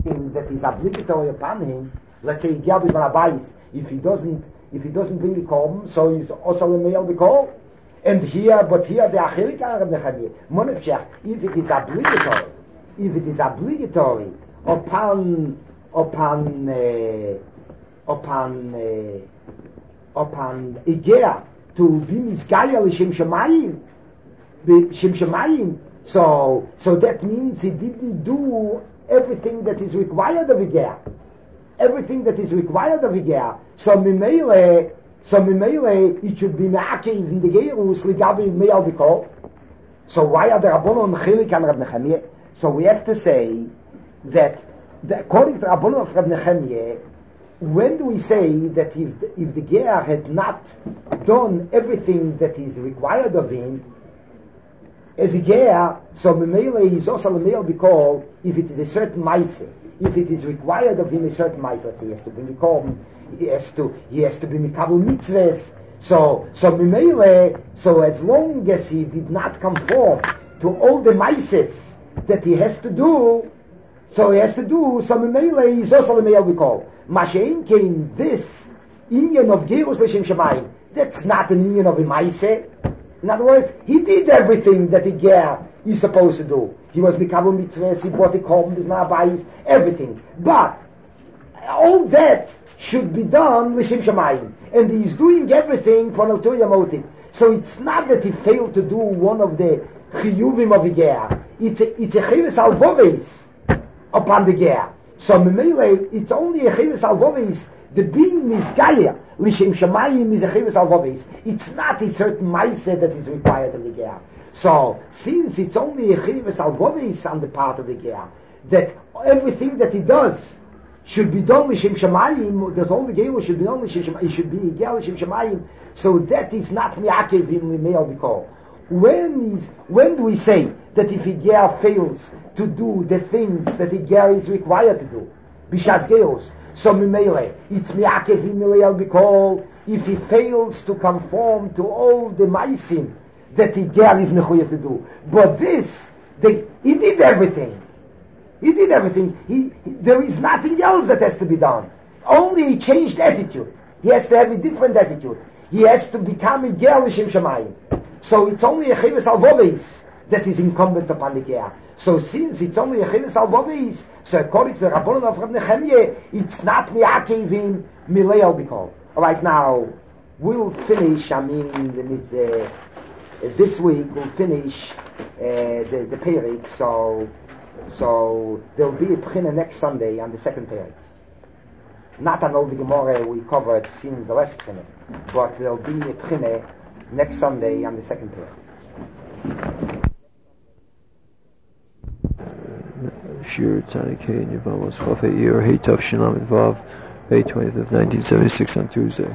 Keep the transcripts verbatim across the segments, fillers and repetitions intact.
thing that is obligatory upon him, let's say Gel B'Barabais, if he doesn't, if he doesn't bring the korban, so he's also a male b'kol. And here, but here the Achilik Arab Nechani, Monefshech, if it is obligatory, if it is obligatory upon, upon, uh, upon, uh, upon Igea to be Mizgaya L'Shem Shemayim, L'Shem Shemayim, so, so that means he didn't do everything that is required of Igea. Everything that is required of Igea. So Mimele, so Mimele, it should be Me'akev in the Geirus, Ligabi Me'al B'Kol. So why are the Rabbanon Chilik and Rab Nechemye? So we have to say that, the, according to Rabbanon of Rab Nechemye, when do we say that if the, if the Ger had not done everything that is required of him, as a Ger, so Mimele is also a Me'al B'Kol if it is a certain Maise. If it is required of him a certain Maise, let's say he has to bring the korban, he has to, he has to be Mikabel Mitzvahs. So, so Mimele, so as long as he did not conform to all the Maises that he has to do, so he has to do, so Mimele is also a Me'al B'Kol. Mashein came this Inyan of Gerus L'Shem Shemayim, that's not an Inyan of a Maise. In other words, he did everything that a Ger is supposed to do. He was Mikabel Mitzvahs, he brought the korban, his Ma'abayis, everything. But all that should be done L'Shem Shemayim. And he's doing everything for an ulterior motive. So it's not that he failed to do one of the Chiyuvim of the Ger. It's a, it's a Chiyuvim Alvoves upon the Ger. So Memele, it's only a Chiyuvim Alvoves. The being Mizgaya, L'Shem Shemayim is a Chiyuvim Alvoves. It's not a certain Maise that is required of the Ger. So, since it's only a Chiyuvim Alvoves on the part of the Ger, that everything that he does should be done L'Shem Shemayim, that all the Geirus should be done L'Shem Shemayim, it should be Igel L'Shem Shemayim, so that is not Mi'akev in L'Me'al B'Kol. When is, when do we say that if Igel fails to do the things that Igel is required to do, B'Shas Geirus, so Mimele, it's Mi'akev in L'Me'al B'Kol, if he fails to conform to all the Maisim that Igel is Mechuyev to do. But this, they, he did everything. He did everything. He, he, there is nothing else that has to be done. Only he changed attitude. He has to have a different attitude. He has to become a Ger L'Shem Shemayim. So it's only a Chiyuvim Alvoves that is incumbent upon the Ger. So since it's only a Chiyuvim Alvoves, so according to the Rabbanon of Rab Nechemye, it's not Mi'akevim Mileal B'Kol. All right, now we'll finish. I mean, the, uh, this week we'll finish uh, the the Perik. So. So there will be a Pchina next Sunday on the second period. Not on all the Gemara we covered since the last Pchina, but there will be a Pchina next Sunday on the second period. Shir Tzadikei and Yavamos Chafei Year Hey Tov Shinam and Vav May twenty-fifth, nineteen seventy-six on Tuesday.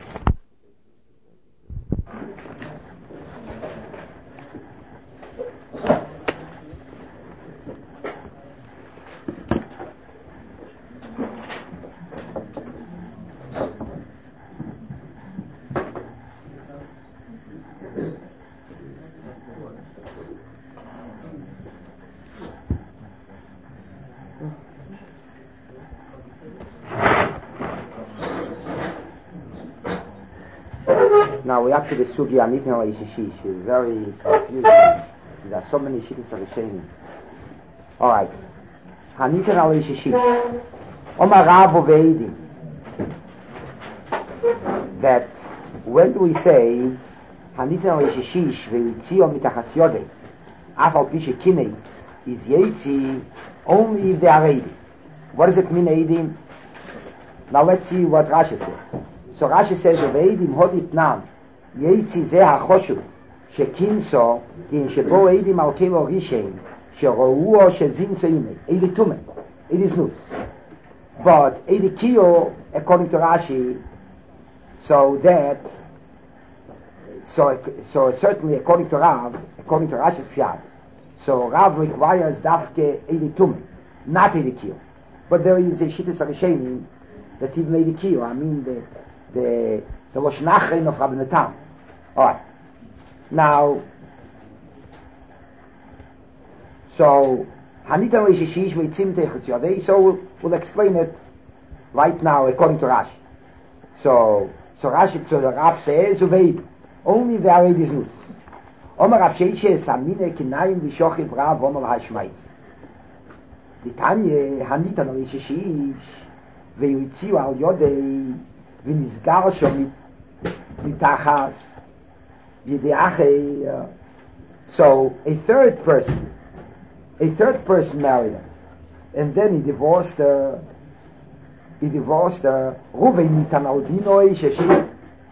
Now we up to the Sugi Anitin al Yishishish. It's very confusing. There are so many shittas of Hashem. Alright. Anitin al Yishishish. Omar Rav Veidim. That when do we say Anitin al Yishishish ve'yitzio mitachas yodei afal pishe kineit is yitzi only if they are Eidim. What does it mean Eidim? Now let's see what Rashi says. So Rashi says Veidim hodit nam יצי זה החושו שכינסו כי אם שבו עדים על כלו רישם שראוו שזינסו אימי אידי תומה אידי זנות but אידי קיו according to Rashi so that so, so certainly according to Rav according to Rashi's pshat so Rav requires dafke אידי תומה not אידי קיו but there is a shittas HaRishonim that even אידי קיו I mean the the the Lashon Achrein of Rabbi Natan. All right. Now, so Hanita Leishishish Veitzim Techus Yodei, so we'll, we'll explain it right now according to Rashi. So, so Rashi, so the Rav says, Uveid, only the Ared is Nus. Omer Rav Sheishe Samine Kinayim Vishochiv Rav Omer Hashmaitz. The Tanya Hanita Leishishish Veitziu Al Yodei Vinizgar Shomit Mitachas Yideachei. So, a third person, a third person married her, and then he divorced her. He divorced her. Ruven nitan al dinoi sheshim.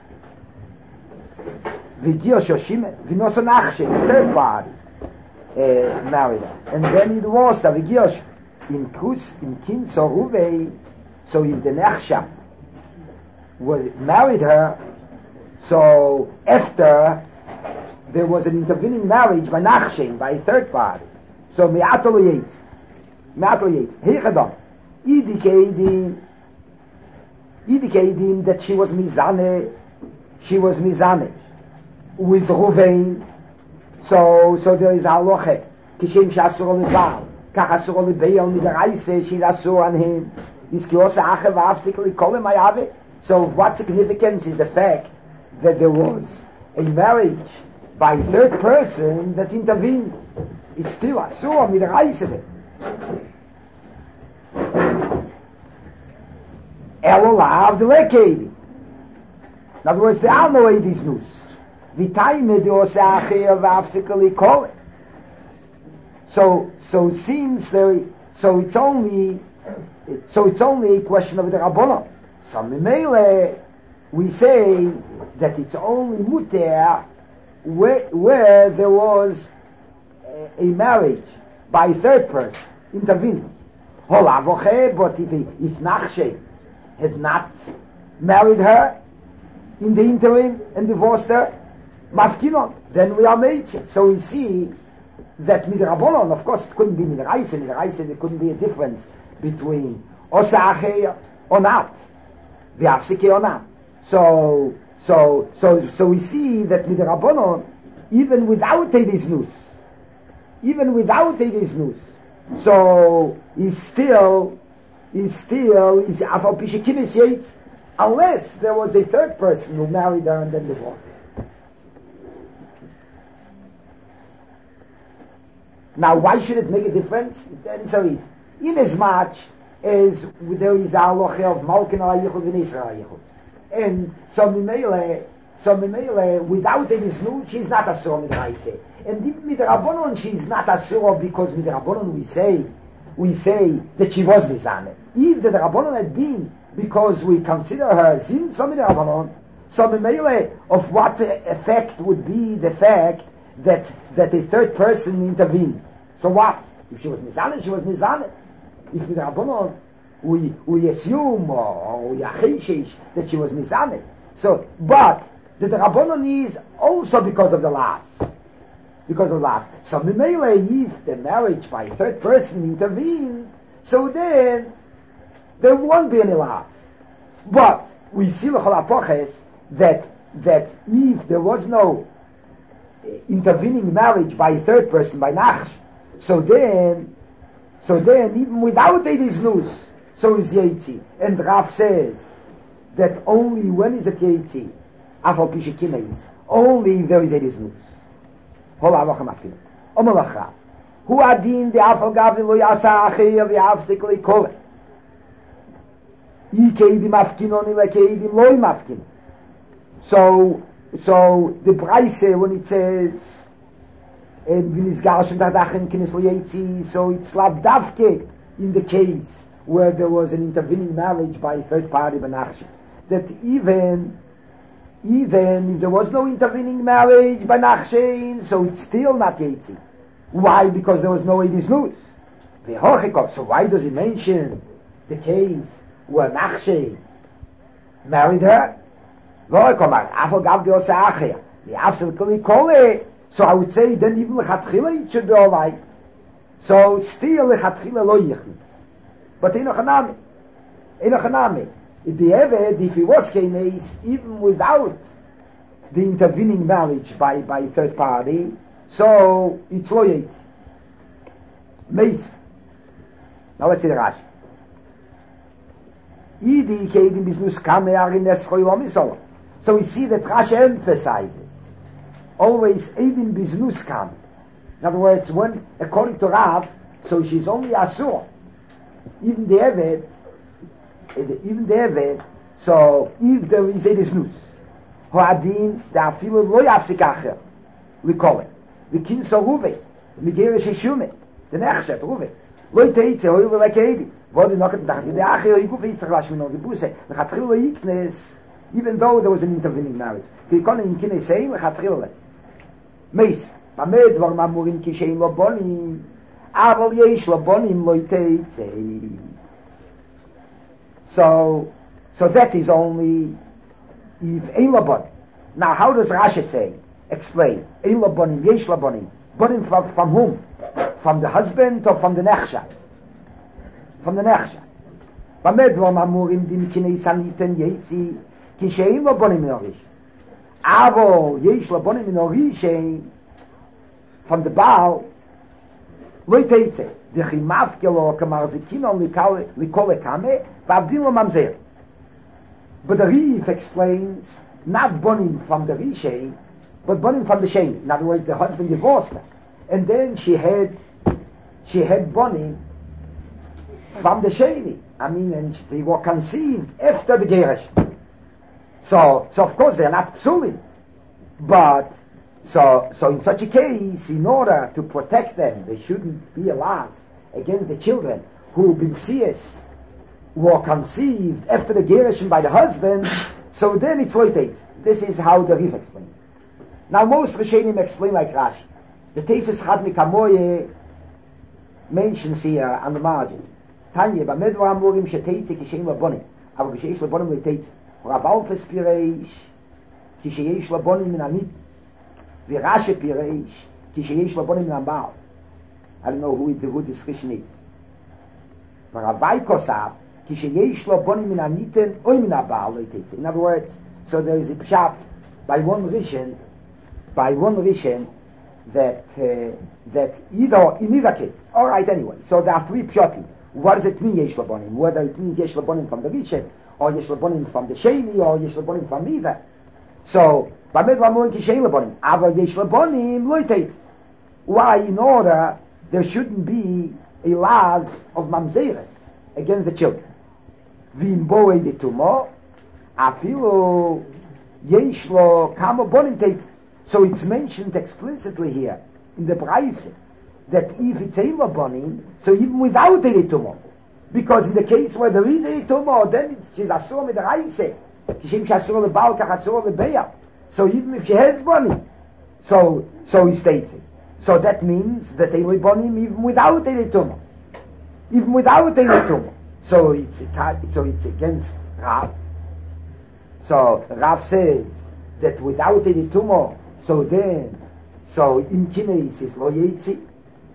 V'gio shoshim v'noso nachshe. The third party uh, married her, and then he divorced her. V'gio in kus in kin so Ruven. So if the nechsha was married her, so after there was an intervening marriage by nachshe, by a third party. So me'atol yetz, me'atol yetz. Heichadam, idikedim, idikedim that she was mizane, she was mizane with Ruvain. So, so there is halacha. Kishem shasur leval, kach asur lebeil midaraise, she's asur on him. Is kiosa achev aftikli kolem ayave. So what significance is the fact that there was a marriage by a third person that intervened? It's still asur midaraise. Elolav the lekedi. In other words, there are no edis nus. V'taime de'osa achev aftikli kolem. So, so it seems there, so it's only, so it's only a question of the Rabbanon. So Mimele, we say that it's only muter where, where there was a, a marriage by a third person intervening. Holavoche, but if, if Nachshe had not married her in the interim and divorced her, Mafkinon, then we are made. So we see that midrabanon, of course, it couldn't be midraise. Midraise, there couldn't be a difference between osa acheya or not, v'afsike or not. So, so, so, so we see that midrabanon, even without edis nus, even without edis nus, so is still, is still, is afal pishekinis yetz, unless there was a third person who married her and then divorced her. Now, why should it make a difference? Then so is. In as much as there is a halacha of Malkin al Yichud and Israel al Yichud. And so Mimele, so Mimele, without any snooze, she's not asur midraise. And even with Rabbanon, she's not asur because with Rabbanon we say, we say that she was mizane. If the Rabbanon had been because we consider her zin, so with Rabbanon, so Mimele, of what effect would be the fact that that a third person intervened. So what? If she was mizane, she was mizane. If with Rabbanon we we assume or we acheshish that she was mizane. So, but the Rabbanon is also because of the last, because of the last. So Mimele, if the marriage by a third person intervened, so then there won't be any last. But we see l'chol hapoches that that if there was no intervening marriage by a third person, by Nachsh, so then, so then even without edis nus, so is Yetzi. And Rav says that only when is it Yetzi, afal pishekineis, only if there is edis nus. Hol avachem afkin. Omer Rav, hu adin de afal gavi lo yasa acheya v'yafzik leikole. I keidim afkinon ila keidim loy mafkin. So, So the Braise, when it says so it's lavdavke in the case where there was an intervening marriage by a third party, that even even if there was no intervening marriage by Nachshein, so it's still not Yetzi. Why? Because there was no edis nus. So why does he mention the case where Nachshein married her? So I would say then even lechatchila it should be alright. So still lechatchila lo yichnis. But in ochanami, in ochanami, if the eved, if he was kenes, even without the intervening marriage by by third party, so it's lo yetzi. Meis Now let's see the Rashi. Idi kedim biznus kame arin eschoilom isol. So we see that Rashi emphasizes always edim biznus kam. In other words, when according to Rav, so she's only asur. Even the Eved, even the Eved, so if there is a biznus, hoadin da afilu lo yafsik acher, we call it. We kin so ruve, we gere shishume, the nechshet ruve. Lo teitze hoy we like edim. Wurde noch at the acher you go fit Rashi no the buse. The khatril yiknes, even though there was an intervening marriage. He kon in kine say le khatril it. Meis, bamed war mamurin kishein lo bonim. Aval yesh lo bonim lo teitze. So so that is only if ein lo bon. Now how does Rashi say? Explain. Ein lo bonim, yesh lo bonim. Bonim from, from whom? From the husband or from the nechsha? From the nechsha. Bamed war mamurim dim kinei saniten yetzi kishein lo bonim minorish. Avo yesh lo bonim minorish from the Baal lo teitze. The chimav kelo kamar zikino likole kame v'avdin lo mamzer. But the Rif explains not bonim from the rishe, but bonim from the sheni. In other words, the husband divorced her, and then she had she had bonim from the sheni. I mean, and they were conceived after the gerish. So, so of course they are not psulim, but so so in such a case, in order to protect them, there shouldn't be a loss against the children who b'psias were conceived after the gerushin by the husband. So then it's loitate. This is how the Rif explains. Now most Rishonim explain like Rashi. The Teifus Chad Mikamoye mentions here on the margin. Tanya, bamed var amurim sheteitze kishein labonim, aber kishein labonim leiteitze. Rav Alfes pireish kishein labonim min anit, v'Rashi pireish kishein labonim min abal. I don't know who the who this Rishon is. Rav Kosav kishein labonim min aniten oy min abal leiteitze. In other words, so there is a pshat by one Rishon, by one Rishon that uh, that either in either case. All right, anyway. So there are three pshatim. What does it mean, Yesh Labonim? Whether it means Yesh Labonim from the Rishon, or Yesh Labonim from the Sheni, or Yesh Labonim from neither. So, Bamed Lamoin Kishein Labonim, Ava Yesh Labonim Loiteitz. Why? In order there shouldn't be a laws of Mamzeres against the children. Vim Boe de Tumo, Afilu Yesh Lo Kamo Bonim Teitz. So it's mentioned explicitly here in the Braise that if it's a Labonim, so even without a tumor, because in the case where there is a tumor, then it's, she's asur with the Raise, kishem shasur lebal kach asur lebeya. So even if she has bonim, so so he states it. So that means that a bonim even without a tumor, even without a tumor. So it's so it's against Rav. So Rav says that without a tumor, so then so in kines is lo yetzi.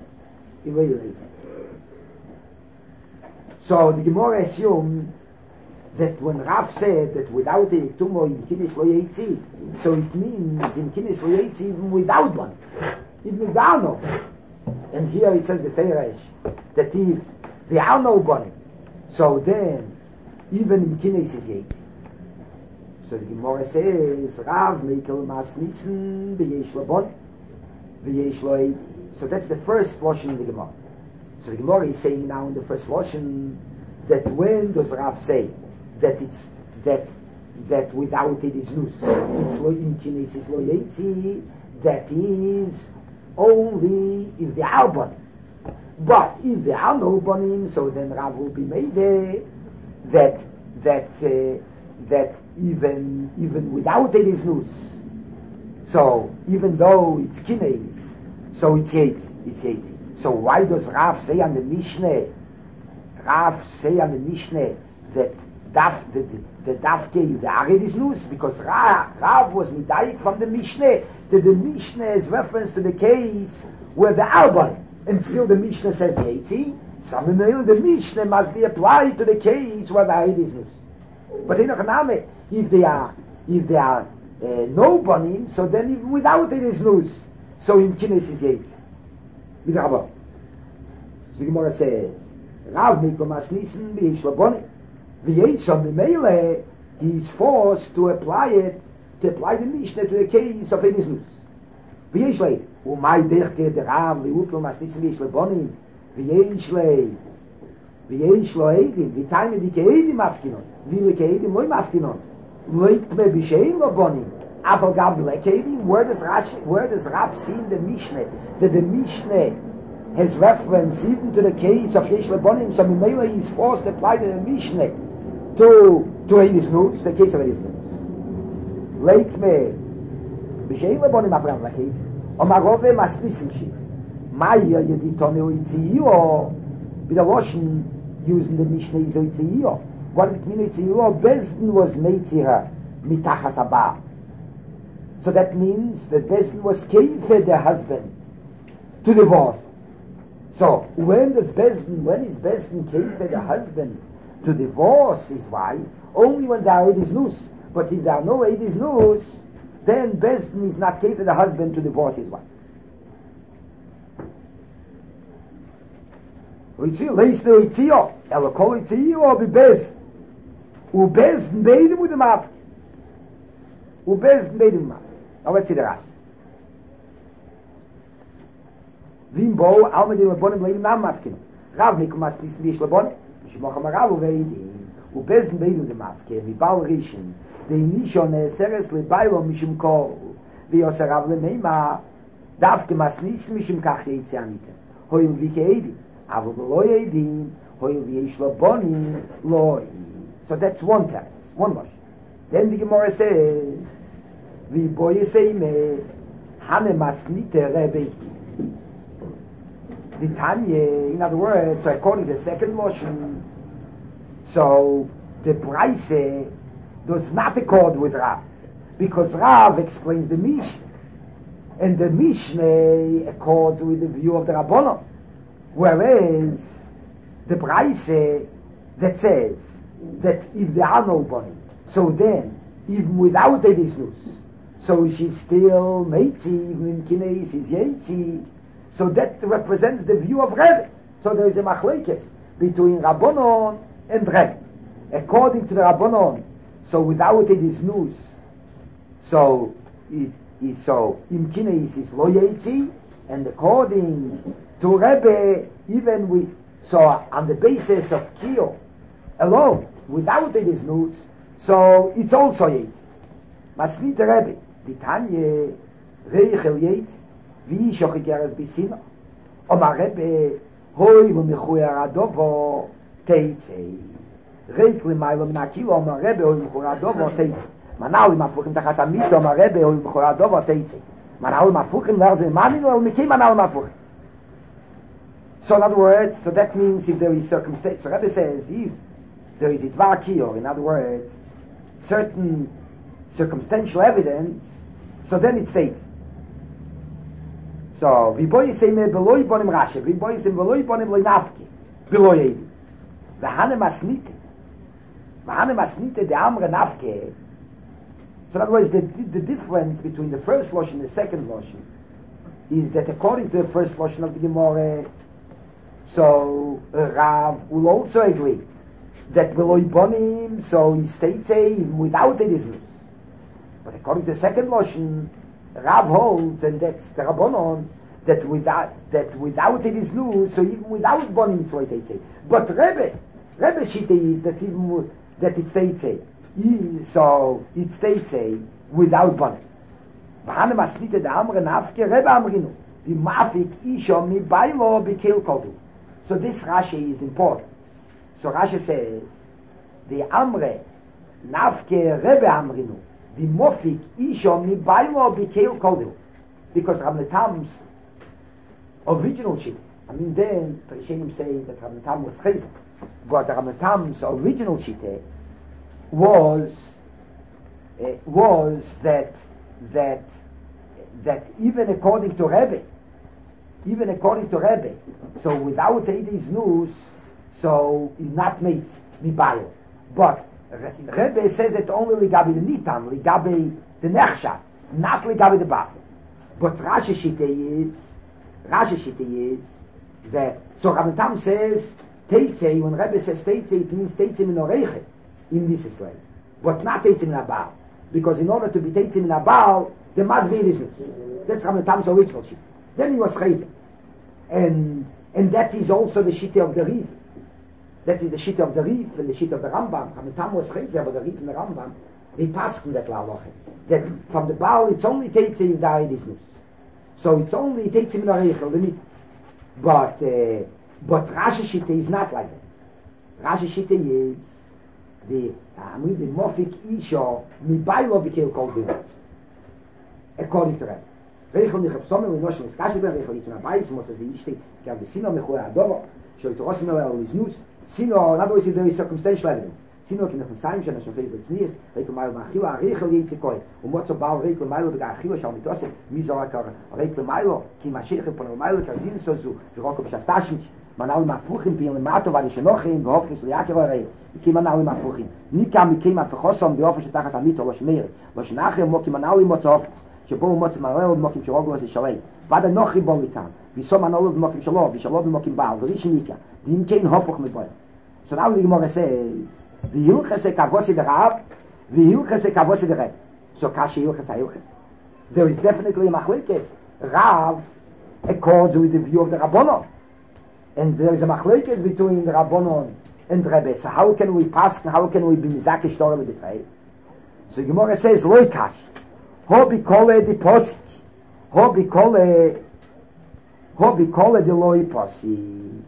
So the Gemara assumed that when Rav said that without a tumor in Kines Lo Yetzi, so it means in Kines Lo Yetzi even without one, even without no. And here it says the Feresh that if there are no one, so then even in Kines is Yetzi. So the Gemara says Rav Mikel Mas Nissen B'Yesh Labon B'Yesh Lo Yetzi. So that's the first Lashon in the Gemara. So the Gemara is saying now in the first Lashon that when does Rav say that it's that that without it is loose, it's lo in kines is lo yetzi, that is only if there are bonim. But if there are no bonim, so then Rav will be made there that that uh, that even even without it is loose. So even though it's kines, so it's eight, it's eight. So why does Rav say on the Mishnah, Rav say on the Mishnah that daf, the, the, the dafke is the arid is loose? Because Rav, Rav was midayik from the Mishnah, that the Mishnah is reference to the case where the albon, and still the Mishnah says eighty, some the Mishnah must be applied to the case where the arid is loose. But in a if they are, if they are uh, no bonim, so then even without it is loose. So in Kines is eight. With Rabba. So the Gemara says, Rav Mikol Masnissen V'yesh Lo Bonim. V'yesh Lo Mimele, he is forced to apply it, to apply the Mishnah to the case of Eidis Nus. V'yesh Le, Umay Derke der Rav Mikol Masnissen V'yesh Lo Bonim. V'yesh Le, V'yesh Lo Eidim, V'tayme Dike Eidim Afkinon, V'leke Eidim Loi Mafkinon, Loik Me B'shein Lo Bonim. Aber gab Lekedi, where does Rashi, where does Rav see in the Mishnah that the Mishnah has reference even to the case of Yesh Lebonim, so Mimela is forced to apply the Mishnah to to Eidis Nus, the case of Eidis Nus. Leit me B'shein Lebonim Abraham Lekedi, Omarove Masnisim Shis. Maya Yeditone Oitziyo, with the Loshen using the Mishnah is Oitziyo. What did it mean Oitziyo? Bezdin was Meitziha Mitachas Abba. So that means that Bezdin was keifer the husband to divorce. So when does Bezdin, when is Bezdin keifer the husband to divorce his wife? Only when there are Eidis Nus. But if there are no Eidis Nus, then Bezdin is not keifer the husband to divorce his wife. We see, leis the Oitziyo, elo kol Oitziyo or be Bezdin. U Bezdin beidim u dem Af. U Bezdin beidim u dem Af. Now let's see the Rashi. Vimbo, Alma de Lebonim Leidim Nam Mafkin. Rav Mikol Masnissen V'yesh Lo Bonim. Mishmoch Amarav Uveidim. Ubezin Beidim Dem Mafkin. Vibal Rishon. Dei Nishon Eseres Lebailo Mishum Kol. V'yoser Rav Lemeima. Davke Masnissen Mishum Kach Yeitzi Anitem. Hoil V'ike Eidim. Avo V'lo Eidim. Hoil V'yesh Lo Bonim. Loi. So that's one text. One Lashon. Then the Gemara says, Vi boye seime hane masnite Rebbe. The Tanya, in other words, so according to the second motion, so the Braise does not accord with Rav, because Rav explains the Mishnah, and the Mishnah accords with the view of the Rabbanon, whereas the Braise that says that if there are no bonim, so then even without Eidis Nus, so she's still Meitzi, even in Kineis is Yeitzi. So that represents the view of Rebbe. So there is a machlekes between Rabbanon and Rebbe. According to the Rabbanon, so without Eidis Nus, so it is so in Kineis is Lo Yeitzi, and according to Rebbe, even with so on the basis of Kiyah alone, without Eidis Nus, so it's also Yeitzi. Masnite Rebbe. Die Tanje Reichel Yetz wie ich auch gegeres Bissina Omar Rebbe hoi wo mechuer adovo Teitze Reichel Mailo Minakilo Omar Rebbe hoi mechuer adovo Teitze Manau im Afuchim Tachas Amit Omar Rebbe hoi mechuer adovo Teitze Manau im Afuchim Verse Maninu El Mikim Manau im Afuchim. So in other words, so that means if there is circumstance, so Rebbe says if there is Itvar Kiyah, in other words, certain circumstantial evidence, so then it states. So, Viboy say me beloy bonim Rashi, Viboy say beloy bonim leinafki, beloy edim. V'hane masnite, v'hane masnite de amre nafke. So in other words, the, the difference between the first Lashon and the second Lashon is that according to the first Lashon of the Gemara, so uh, Rav will also agree that beloy bonim, so he states a without Eidis Nus. But according to the second Lashon, Rav holds, and that's the Rabbanon, that without that without Eidis Nus, so even without bonim it's like they say. But Rebbe, Rebbe Shita is that even that it states a, so it states a without bonim. V'hane masnite de amre nafke Rebbe amrinu, v'mafik isha mi bailo b'kel kodu. So this Rashi is important. So Rashi says, the amre nafke Rebbe amrinu, the mofik isha mi bailo b'kel kodu, because Rav Netam's original shit. I mean, then Rishonim say that Rav Netam was chesed, but Rav Netam's original shit was uh, was that that that even according to Rebbe, even according to Rebbe, so without Eidis Nus, so is not made mibayo. But Rebbe says it only ligabi the nitam, ligabi the nechsha, not ligabi the battle. But Rashi Shite is, Rashi Shite is that, so Rav Netam says Teitze, when Rebbe says Teitze, it means Teitze min oreiche in this Israel. But not Teitze min abal. Because in order to be Teitze min abal, there must be this. That's how the Tam's original shit. Then he was Chayzer. And, and that is also the shit of the Rif. That is the shit of the Rif and the shit of the Rambam. Hamitam was Chayzer, but the Rif and the Rambam, they passed from that Laloche. That from the Baal, it's only Teitze in the Eidisnus. So it's only Teitze min oreiche, the Nit. But, uh, but Rashi Shitte is not like that. Rashi Shitte is the, I mean, the Mofik Isha, mi Bailo Bikil Kol Bimot. According to that. Reichel mich auf Sommer, und noch schon ist Kashi ben, Reichel jetzt in der Beis, muss es die Ischte, ich habe die Sino, mich hohe Adoro, schon ich rossen mir, und ich nus, Sino, na wo ist die circumstantial evidence. Sino, ki noch ein Saim, schon schon fez das Nies, Reichel meil machila, Reichel jetzt zu koi, und mo zu bauen, Reichel meilo, bega Achila, schau mit Osse, mi so akar, Reichel meilo, ki Mashiach, von meilo, kazin so zu, Roko b'shastashmich, man alle mafuchim, pi in Mato, weil ich noch in, behoffnis, liakir orei, ki man alle mafuchim. Nicht kam, mi kem, afchosom, behoffnis, tachas amito, lo shmeir, lo shnachir, mo ki man alle motzov, שבו מוצא מלא ומוקים שלו זה שלם ועד הנוחי בו לכאן ויסום הנולד ומוקים שלו ושלו ומוקים בעל ורישניקה ואם כן הופך מבויר so now the Gemara says ויhilchס כבוסי דרב ויhilchס כבוסי דרב so kashi hilchס hilchs there is definitely a machlekes Rav accords with the view of the Rabbanon and there is a machlekes between the Rabbanon and the Rebbe so how can we pass how can we be mizakish torah with the Rebbe so the Gemara says loy kash Hobi kole di posik. Hobi kole Hobi kole di loi posik.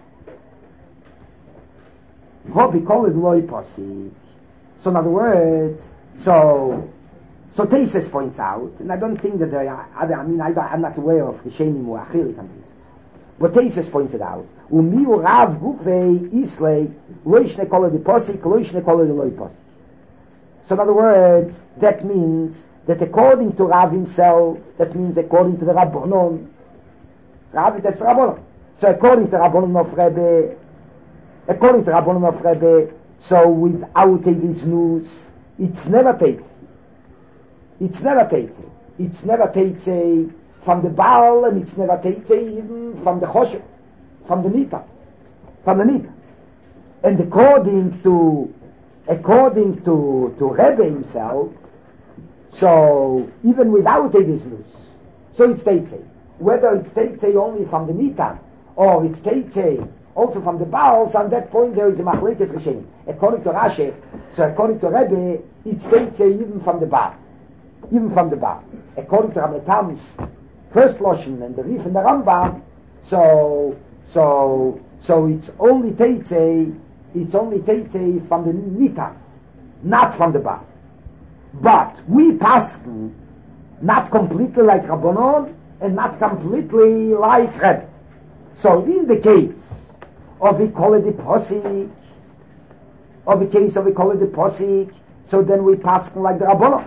Hobi kole di loi posik. So in other words, so so Tesis points out, and I don't think that there are other, I mean, I don't, I'm not aware of the Shenim or Achilik on Tesis. But Tesis pointed out, Umi u rav gufei islei loishne kole di posik, loishne kole di loi posik. So in other words, that means that according to Rav himself, that means according to the Rabbanon, Rav, that's Rabbanon. So according to Rabbanon of Rebbe, according to Rabbanon of Rebbe, so without this news, it's never takes. It's never takes. It's never takes from the Baal, and it's never takes even from the Choshev, from the Nita, from the Nita. And according to, according to, to Rebbe himself, so even without a business, so it's Teitze. Whether it's Teitze only from the Nita, or it's Teitze also from the Baals, on that point there is a Machlekes Rishonim. According to Rashi, so according to Rebbe, it's Teitze even from the Baal. Even from the Baal. According to Ramatam's first Loshen and the Rif and the Rambam, so, so, so it's only Teitze, it's only Teitze from the Nita, not from the Baal. But we pass not completely like Rabbanon and not completely like Rebbe. So in the case of we call it the posik, of the case of we call it the posik, so then we pass like the Rabbanon.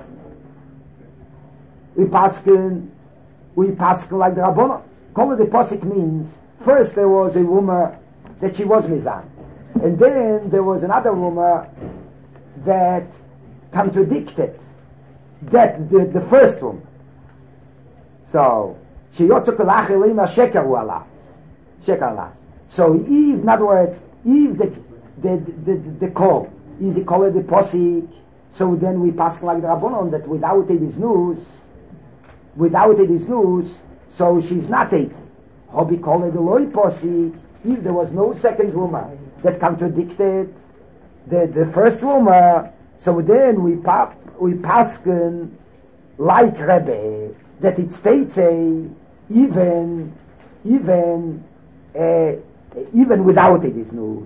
We pass we pass like the Rabbanon. Call it the posik means first there was a rumor that she was Mizan, and then there was another rumor that contradicted that the, the first one. So she yotzuk elima sheker u'alas, sheker alas. So if, in other words, if the the the, the, the call is a call of the posik, so then we pass like the Rabbanon that without it is news, without it is news, so she's not it. Hobi call it the loy posik. If there was no second rumor that contradicted the the first rumor, so then we pa- we pasken like Rebbe that it states a even even uh, even without it is news.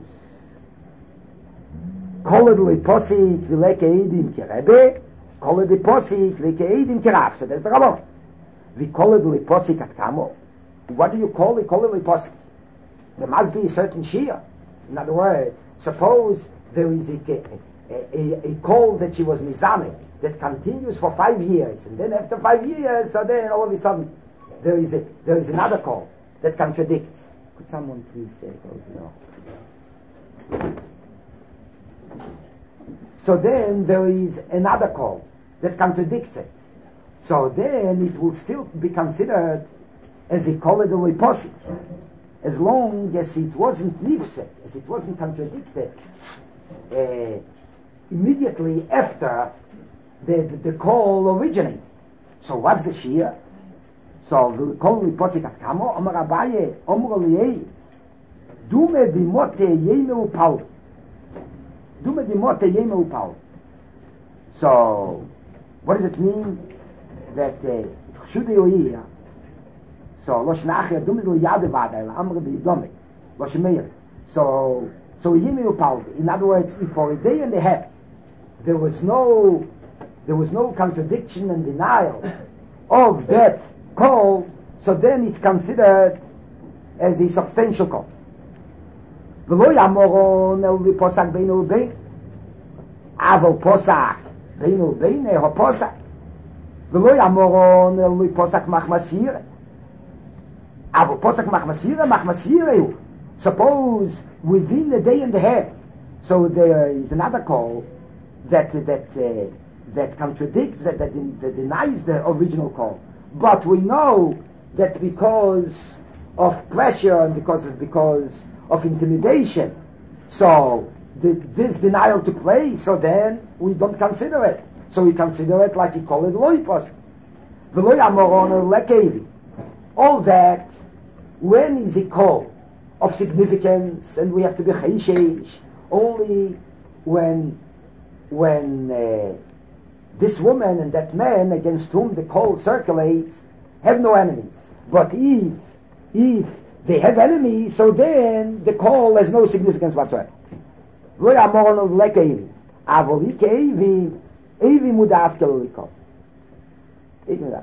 Call it the posik v'leke edim ki Rebbe, call it the posik v'leke edim ki Rav. So that's the Rabbanon. We call it the posik at kamo. What do you call it? Call it the posik. There must be a certain shia. In other words, suppose there is a, a, a, a call that she was mizamek that continues for five years, and then after five years, so then all of a sudden there is a there is another call that contradicts. Could someone please say close the door? So then there is another call that contradicts it. So then it will still be considered as a call of the posik. as long as it wasn't nifset, as it wasn't contradicted uh, immediately after the, the, the call originated. So what's the shir? So the call posik at kamo, Omar Abaye, Omar Liei, Dume di mote yeme upal. Dume di mote yeme upal. So, what does it mean that Chshude Yoir, so Losh Nachir, Dume di Yade Vada, El Amr Bi Dome, Losh Meir. So, so yeme upal. In other words, if for a day and a half there was no, there was no contradiction and denial of that call, so then it's considered as a substantial call. ולא יאמרון אל פוסק בינו ובין, אבל פוסק בינו ובין הוא פוסק, ולא יאמרון אל פוסק מחמסיר, אבל פוסק מחמסיר, מחמסיר הוא. Suppose within a day and a half, so there is another call that that uh, that contradicts, that, that that denies the original call, but we know that because of pressure and because of, because of intimidation, so the, this denial took place, so then we don't consider it. So we consider it like you call it loipos. All that, when is it called of significance, and we have to be chayshish, only when when uh, this woman and that man against whom the call circulates have no enemies. But if if they have enemies, so then the call has no significance whatsoever. Lo yamoronu lekeivi, avol ikeivi, eivi mudaf keloliko. Eivi mudaf.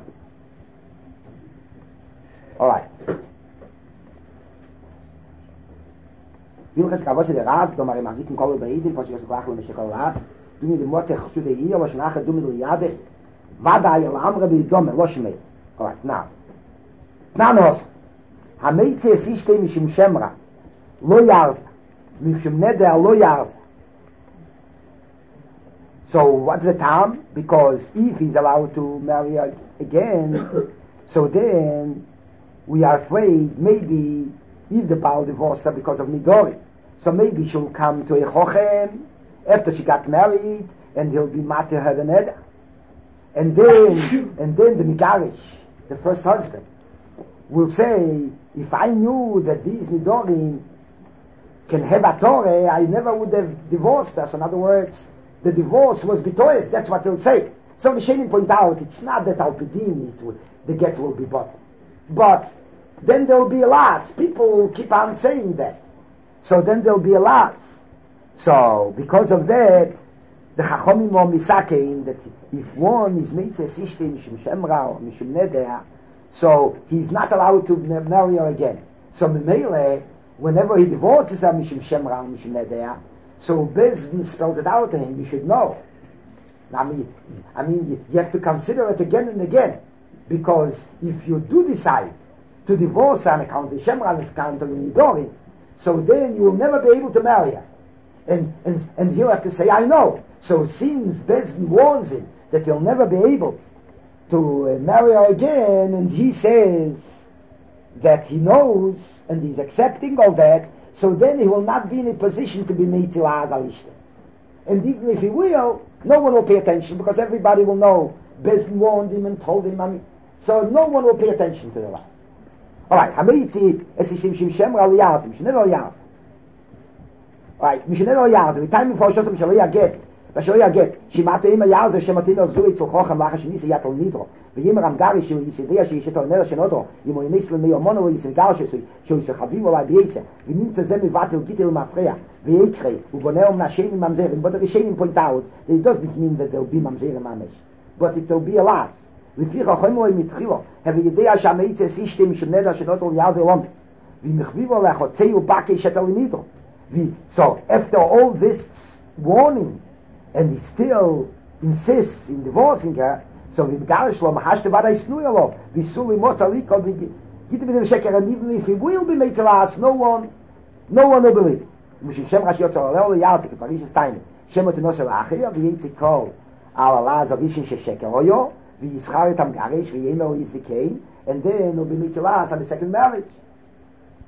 All right. Vilches kavose der Rav, do mari magziken kol beidim, was ich gesagt habe, mit Schokolade. Du mir die Mutter zu der hier, was nachher du mit der Jade. Vada yel amre bi dom, lo shmei. All right, now. Now nos. Hameitze system mishim shemra. Lo yarz. Mishim neder lo yarz. So what's the time? Because if he's allowed to marry again, so then we are afraid maybe if the Baal divorced her because of Midori, so maybe she'll come to a Chochem after she got married, and he'll be matir her the neder. And then, and then the Megarish, the first husband, will say, if I knew that these Nidorim can have a Torah, I never would have divorced her. So in other words, the divorce was betoes, that's what he'll say. So the Shenim point out, it's not that Alpidin, it will, the get will be bought. But then there'll be a loss. People will keep on saying that. So then there'll be a loss. So, because of that, the Chachomim are misakein that if one is mitzvah sishti mishum shemra or mishum neder, so he's not allowed to marry her again. So Memele, whenever he divorces her mishum shemra or mishum neder, so Bezdin spells it out to him, you should know. I mean, I mean, you have to consider it again and again, because if you do decide to divorce her on account of shemra on account of Nidorim, so then you will never be able to marry her. And, and, and he'll have to say, I know. So since Bezdin warns him that he'll never be able to uh, marry her again, and he says that he knows and he's accepting all that, so then he will not be in a position to be Meitzil Azalishta. And even if he will, no one will pay attention, because everybody will know Bezdin warned him and told him. I mean, so no one will pay attention to the last. All right, Hameitzi, es ist im Shemra al-Yaz, im Shnei al-Yaz. Right, Mishneh al Yaz, we time before Shosam Shaloya get, Shaloya get, Shimato Ima Yaz, Shematino Zui to Chochem Lacha Shinisa Yatel Nidro, V'yim Ramgari Shu Yisidea Shi Yishetel Nera Shenodo, Yimo Yinisle Meo Mono Yisigal Shesu, Shu Yisachavim Olai B'yese, V'nim Tzezem Vatel Gitel Mafreya, V'yekre, Uboneum Nashenim Mamzerim, but the Rishenim point out that it doesn't mean that there'll be Mamzerim Mamesh, but it will be a loss. L'fi Chochem Olai Mitchilo, have Yidea Shameitze Sishtem Sheneda Shenodo Yaz Elomis, V'michvivo Lechotzeu Bake Shetel Nidro. So after all this warning, and he still insists in divorcing her, so we garishlo mahashte vaday snuyalo, we suli motzali we get him in the sheker, and even if he will be made to last, no one, no one will believe. Mishim shem rashi yotzal aleo yazik to Paris time. Shem otinosel achir, we yitzik kol al alaz avishin sheker oyo, we yischar etam garish, we yemer yizvikein, and then will be made to last on the second marriage.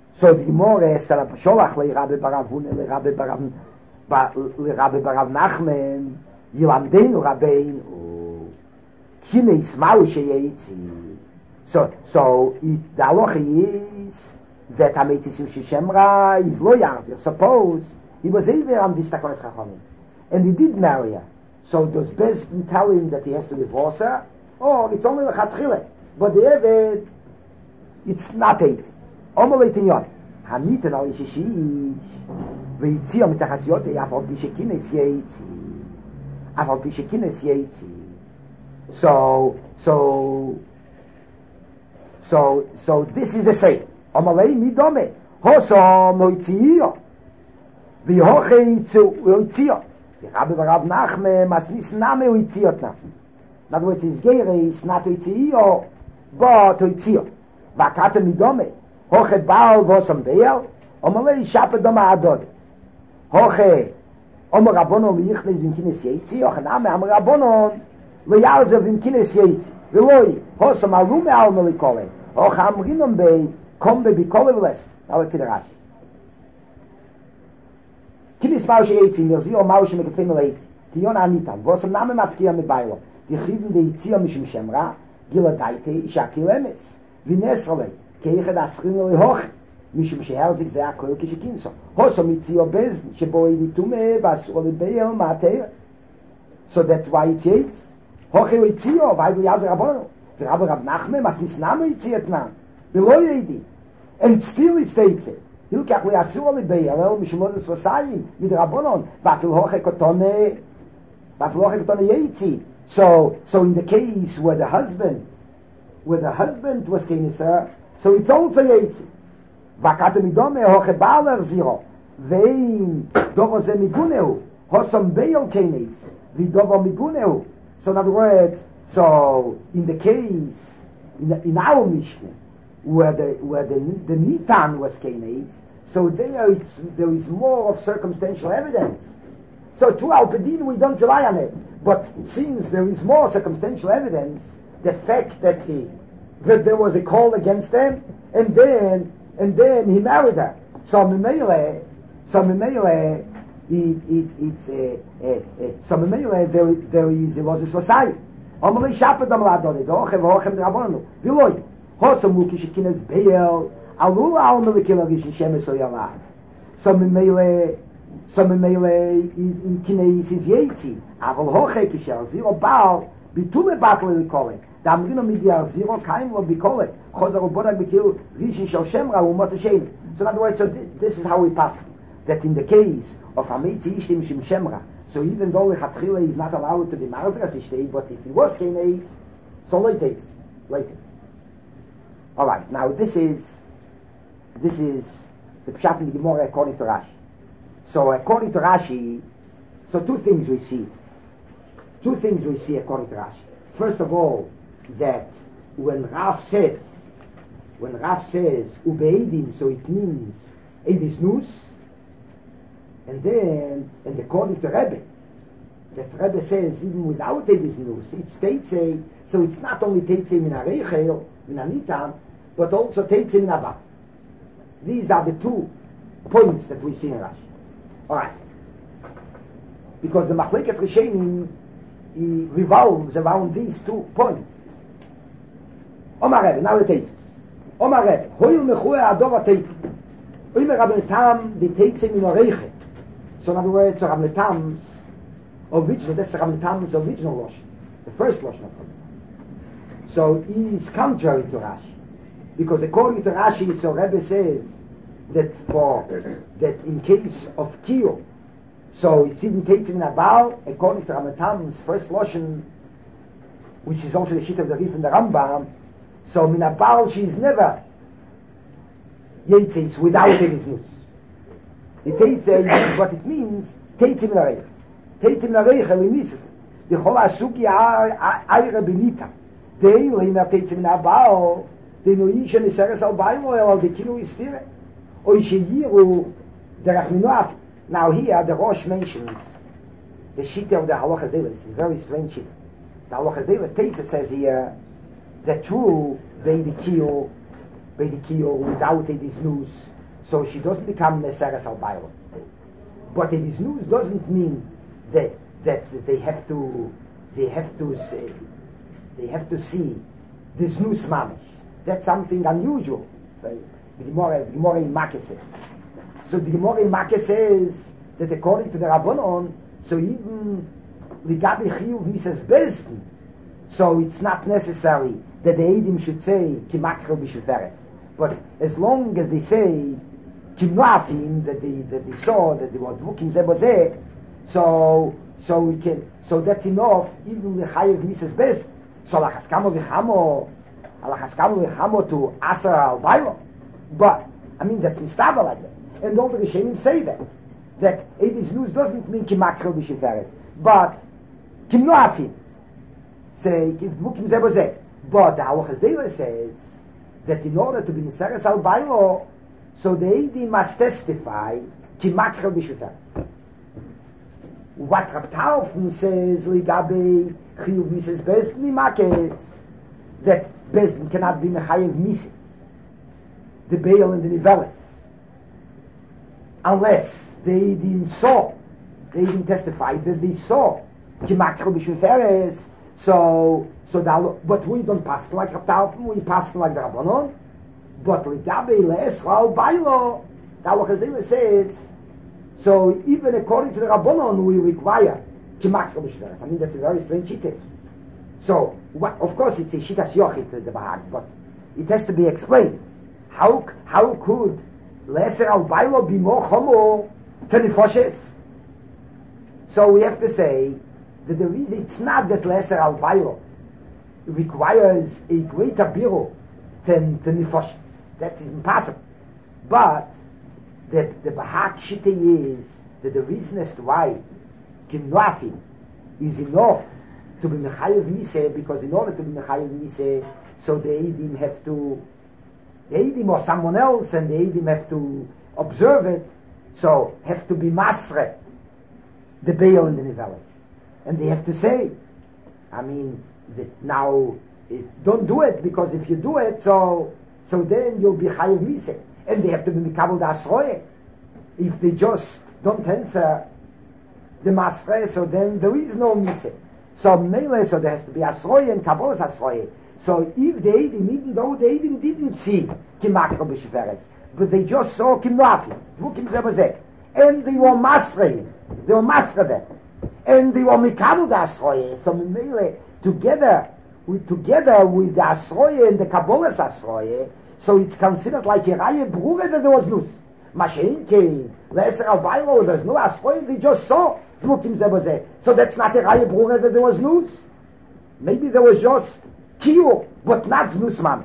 So the Gemara is that Sholach le Rabbi Baravuna le Rabbi Barav le Rabbi Barav Nachman Yilamdenu Rabbeinu Kine Ismau Sheyetzi. So so it, the halacha is that Ametzis Shemra is lo Yarzir. Suppose he was even on this Takonis Chachamim and he did marry her. So does Bezdin tell him that he has to divorce her? Or it's only a Chatchile. But the Eved, it's not easy. Omer Leitinyon. Hamiten al Yishish. Veitzio mitachas Yodei afal Bishekines Yeitzi. Afal Bishekines Yeitzi. So, so, so, so this is the same. Omer Lei Midome. Hoso Moitziyo. Vihoche Yitzio. The Rabbi Barav Nachman must listen name Yitzio now. In other words, his geire is not Yitzio, but Yitzio. Vakata Midome. Hoche Baal Vosam Be'el. Omalei Shapet Doma Adod. Hoche Omer Rabbonon Liichle Vimkines Yeitzi. Hoche Name Am Rabbonon Leyarzev Vimkines Yeitzi. Veloi Hosam Alume Alme Likole. Hoche Amrinom Bei Kombe Bikole Vles. Now let's see the Rashi. Kinis Maushe Yeitzi Mirzio Maushe Mekefim Leitzi. Tiyon Anitam. Vosam Name Matkia Mebailo. Die Chivim de Yitzio Mishum Shemra. Gila Daite Shakil Emes. Vinesrole. Keiche das Rinoli hoch, משום שהרזיק זה הכל כשכינסו. הוסו מציאו בזן, שבו ידיתומה, ואסור לבייל מהתאר. So that's why it's eight. הוכי הוא הציאו, ואי הוא יעזר רבונו. ורב רב נחמן, מס נסנמו יציאתנם. ולא ידי. And still it states it. הילקח הוא יאסור לבייל, משום עוד ספוסיים, מדרבונון, ואפילו הוכי כותונה, ואפילו הוכי כותונה יצי. So, so in the case where the husband, where the husband was keineser, so it's also Yetzi. Vakata midome hoche baler zero. Vein dovo ze miguneu. Hosom beil kenes. Vidovo miguneu. So in other words, so in the case, in, the, in our Mishnah, where the where the the nitan was kenes, so there it's, there is more of circumstantial evidence. So to Al Pedin we don't rely on it. But since there is more circumstantial evidence, the fact that he that there was a call against them, and then and then he married her. So Mimele, so Mimele, it it it's a uh, uh, so Mimele there there is it was a society. Amalei Shapet Amaladone, Dochem Hochem Rabonu. Viloi, Hosam Mukishikines Beil, Alula Almelikila Vishishemes Oyalas. So Mimele, so Mimele is in Kineis is Yetzi. Aval Hoche Kishel Zero Baal Bitule Battle calling. Da amrino mit der Zero kein lo bikole. Choder ubora bikil rishin shel shemra umot hashem. So in other words, so this is how we pass. That in the case of Amitzi Ishtim Shim Shemra, so even though Lechatchila is not allowed to be Marzras Ishtei, but if he was Keneis, so later, later. Alright, now this is, this is the Pshat in the Gemara according to Rashi. So according to Rashi, so two things we see. Two things we see according to Rashi. First of all, that when Rav says, when Rav says, Ubeidim, so it means Eidis Nus, and then, and according to Rebbe, that Rebbe says, even without Eidis Nus, it's Teitze, so it's not only Teitze min HaReichel, min HaNitam, but also Teitze min HaBab. These are the two points that we see in Rashi. Alright. Because the Machleket Rishenim revolves around these two points. Omar Rebbe, now the Teitzes. Omar Rebbe, hoil mechue ador ha-Teitzes. Oimer Rabbi Netam, the Teitzes min HaReichel. So in other words, Rabbi Netam's original, that's Rabbi Netam's original Lashon. The first Lashon of him. So he is contrary to Rashi. Because according to Rashi, so Rebbe says that for, that in case of Kiyur, so it's even Teitzes min HaBaal, according to Rabbi Netam's first Lashon, which is also the sheet of the Rif and the Rambam, so min HaBaal she is never Yetzes without Eidis Nus. The Teitzes, what it means, Teitzes min HaReichel. Teitzes min HaReichel, it means, the whole Asuki Ayre Benita. They learn that Teitzes min HaBaal, the Noisha Niseres al Baimo, el the Kinu Istire. Or Sheyiru, the Rachminoach. Now here, the Rosh mentions the Shita of the Halachas Delis. It's a very strange Shita. The Halachas Delis, Teitzes says here, the true Beidikio, Beidikio without Eidis Nus, so she doesn't become Neseres Albayla. But it is news doesn't mean that that they have to they have to say, they have to see this news mamish. That's something unusual. The Gemara, the Gemara in Makkah says. So the Gemara in Makkah says that according to the Rabbanon, so even Ligabi Chiyuv Mises Bezdin, so it's not necessary that the Eidim should say Kimakro B'Sheferes. But as long as they say Kimnoafim, that they that they saw that they were Dvukim Zebozeh, so so we can so that's enough even the Chayev Mises Bezdin. So Lachaskamo V'Chamo Lachaskamo V'Chamo to Asar Al Bailo. But I mean that's Mistaba like that. And all the Rishonim say that. That Eidi's news doesn't mean Kimakro B'Sheferes, but Kimnoafim. Say Dvukim Zebozeh. But the Halachas Deila says that in order to be Neseres Al Bailo, so the Eidim must testify Kimakro B'Sheferes. What Rab Tarfon says Ligabe Chiyuv Mises Bezdin Mimakes, that Bezdin cannot be Mechayev Mises, the Baal and the Nivelis, unless the Eidim saw, the Eidim testified that they saw Kimakro B'Sheferes. So, so that, but we don't pass like Rab Tarfon, we pass like the Rabbanon. But Ligabe Le'esra Albaylo, the Halachas Deila says, so even according to the Rabbanon, we require Kimakro B'Sheferes. I mean, that's a very strange shita. So, what, of course, it's a Shitas Yochit, the Bahag, but it has to be explained. How how could Le'esra Albaylo be more chomo to Nefoshes? So we have to say that the reason it's not that Le'esra Albaylo requires a greater biro than the Nefoshes. That's impossible. But the the Bahak Shita is that the reason as to why Kimnoafim is enough to be Mechayev Miseh, because in order to be Mechayev Miseh, so the Eidim have to, the Eidim or someone else, and the Eidim have to observe it, so have to be Masre, the Baal and the Nivelis. And they have to say, I mean, that now, it, don't do it, because if you do it, so so then you'll be Chayev Miseh. And they have to be Mikabel Dasroye. If they just don't answer the Masre, so then there is no Miseh. So Mele, so there has to be Asroye and Kabbalas Asroye. So if the Eidim, even though the Eidim didn't see Kimakro B'Sheferes, but they just saw Kimnoafim, Dvukim Zebozeh, and they were Masre, they were Masre them, and they were Mikabel Dasroye, so Mele, together with together with the Asroye and the Kabbalas Asroye, so it's considered like a Raya Brure that there was Nus. Mashen came, Le'esra Albaylo, there's no Asroye, they just saw Dvukim Zebozeh. So that's not a Raya Brure that there was Nus. Maybe there was just Kiyo, but not Nus Mamish.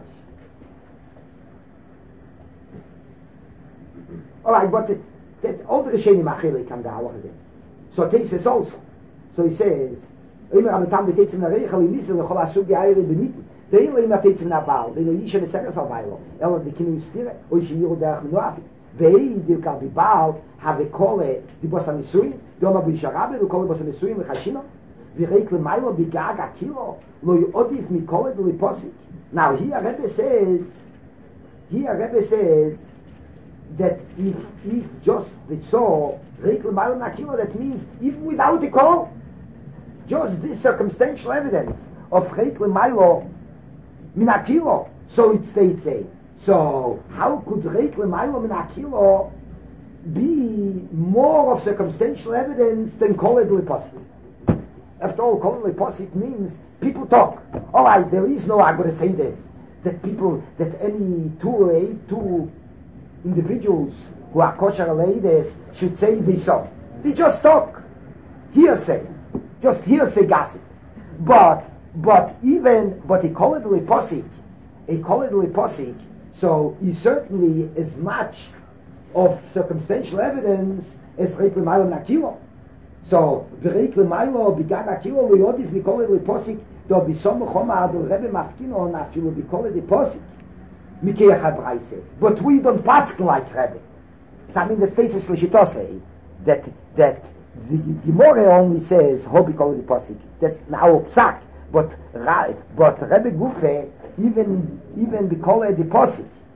Alright, but the, that all the Rishonim Achille come down. So Tesis also. So he says, immer am Tam betetzen na Reichel in Nisel lechol asug die Eire benitten. Der Eile immer tetzen na Baal, den er ishe Neseres Albaylo. Ela de kinu istire, oi she yiru derach minoafi. Vei dir kal bi Baal, have kole di bosa Nisuyim, di oma b'isharabe, du kole bosa Nisuyim lechashino, vi reik le Mailo bi gaga kilo, lo yodif mi kole bi posik. Now here Rebbe says, here Rebbe says, that if, if just they saw reik le Mailo na kilo, that means even without the call, just this circumstantial evidence of Reik L'Maylo Min HaKilo, so it states a. So how could Reik L'Maylo Min HaKilo be more of circumstantial evidence than Kol Ed L'Posik? After all, Kol Ed L'Posik means people talk. Alright, there is no, I'm going to say this, that people, that any two or eight, two individuals who are kosher ladies should say this so. They just talk. Hearsay. Just hearsay gossip. But, but even, but he called it liposik, he called it liposik, so he certainly as much of circumstantial evidence as Reik L'Maylo Nakilo. So, Reik L'Maylo began Nakilo, Luyodif, we call it liposik, do bisom choma adol Rebbe Mafkino, Nakilo, we call it liposik. Mikeach HaBraise. But we don't pass like Rebbe. So I mean, the states of Shlishitose, that, that, the Gemara only says Hobi Kol Posik. That's now psak, but but Rebbe Gufe even even be called the Posik.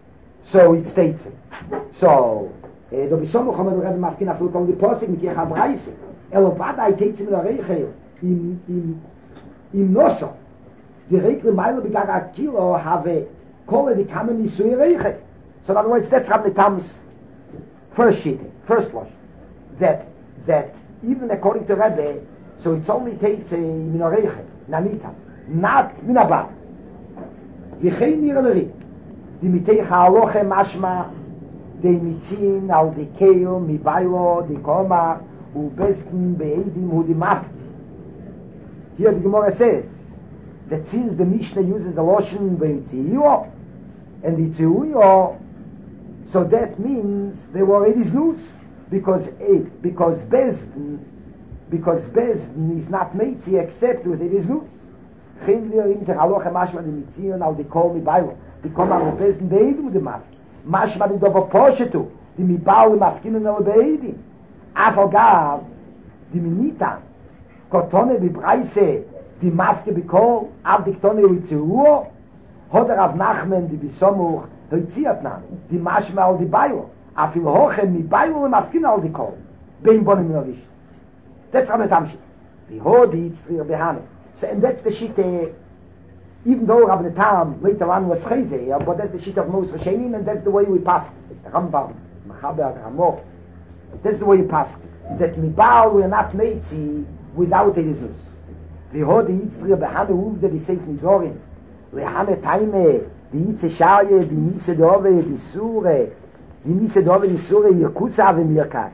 So it states it. So, do bisomo kham do gad mafkin aflo kom di posik mit kham reise. Elo vad ay teits mit der rege im im im noso. Die regle meile bi gaga kilo have kole di kamen ni so rege. So that was that's how the comes first sheet, first wash. That that even according to Rebbe, so it's only takes a minoreche, nanita, not minaba. Vi gein nirleri. Die mitay haloche mashma, de mitzin al de keo mi bailo de koma u besten beedim hu di maf. Here the Gemara says that since the Mishnah uses the lotion beitziyo and the tziuyo, so that means they were already znus because it because besten because besten is not meitzi except with it is znus. Geen wir in der haloche mashma de mitzin al de kol mi bailo. Die kommen am besten beiden mit dem Maf. Mach mal die dober Poshetu, die mi bauen macht in der beiden. Aber gar die Minita, Kotone bi Preise, die Mafke beko, ab die Tonne und zu Uhr, hat er auf Nachmen die Bisomuch heziert na. Die mach mal die Bayo, auf im hoche mi Bayo und macht all die Kol. Beim bonnen mir nicht. Das haben wir tamshi. Die hodi tsrir behane. So and that's the shit even though Rabbi Tam later on was crazy, but that's the shit of most Rishonim, and that's the way we pass. Rambam, Machaber, Ramor, that's the way we pass. That Mibal we are not meitzi without a reason. We hold the Yitzri behane uvde the safe Nizorim. We hane taime the Yitze Sharye, the Mise Dove, the Sure, the Mise Dove, the Sure Yekusa ve Mirkas.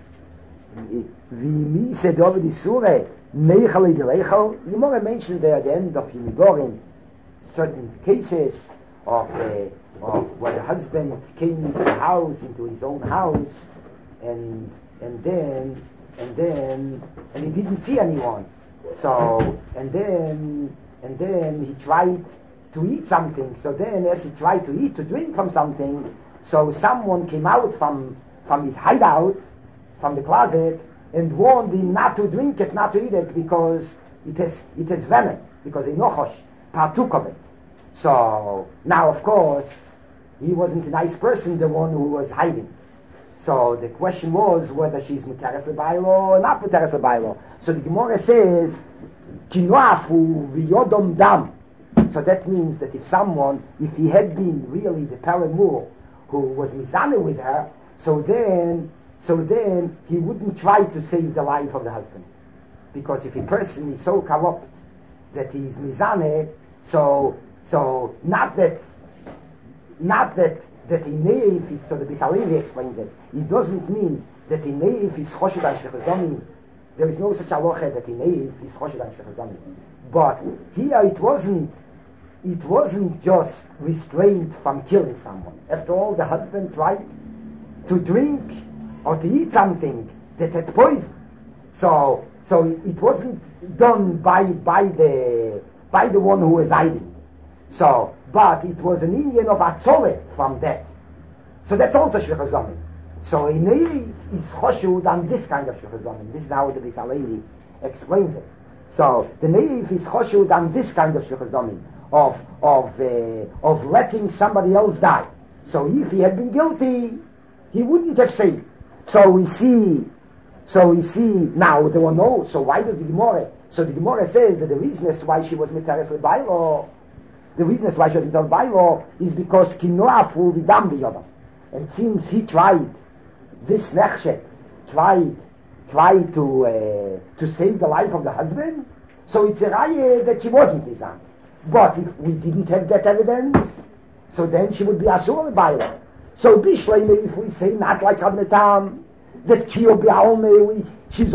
The Mise Dove, the Sure Meichel the Leichel. The more I mentioned there at the end of Nizorim, certain cases of, uh, of where the husband came into the house, into his own house, and and then and then and he didn't see anyone. So and then and then he tried to eat something. So then, as he tried to eat, to drink from something, so someone came out from from his hideout, from the closet, and warned him not to drink it, not to eat it, because it has it has venom, because he nochosh partook of it. So now, of course, he wasn't a nice person, the one who was hiding. So the question was whether she's Muteres Lebailo or not Muteres Lebailo. So the Gemara says, Kinoafu v'yodom dam. So that means that if someone, if he had been really the Paramur who was Mizane with her, so then, so then he wouldn't try to save the life of the husband. Because if a person is so corrupt that he is Mizane, so So not that, not that that in Neif is, so the Bisalevi explains it. It doesn't mean that in Neif is Choshed al Shvichas Damim. There is no such halacha that in Neif is Choshed al Shvichas Damim. But here it wasn't, it wasn't just restraint from killing someone. After all, the husband tried to drink or to eat something that had poison. So, so it wasn't done by by the by the one who was hiding. So, but it was an Indian of Atzole from that. So that's also Shvichas Damim. So in Neif is Choshud on this kind of Shvichas Damim. This is how the Bisalevi explains it. So the Neif is Choshud on this kind of Shvichas Damim, of of uh, of letting somebody else die. So if he had been guilty, he wouldn't have saved. So we see, so we see now there were no. So why does the Gemara? So the Gemara says that the reason as to why she was Mitares Lebailo, the reason as why she was Mitares Lebailo is because Kinoaf will be done beyond. And since he tried, this Nechshet tried, tried to uh, to save the life of the husband, so it's a raya that she wasn't Mizan. But if we didn't have that evidence, so then she would be Asur Lebailo. So Bishleime, if we say not like Admetam, that Kiyo Bi'alme, she's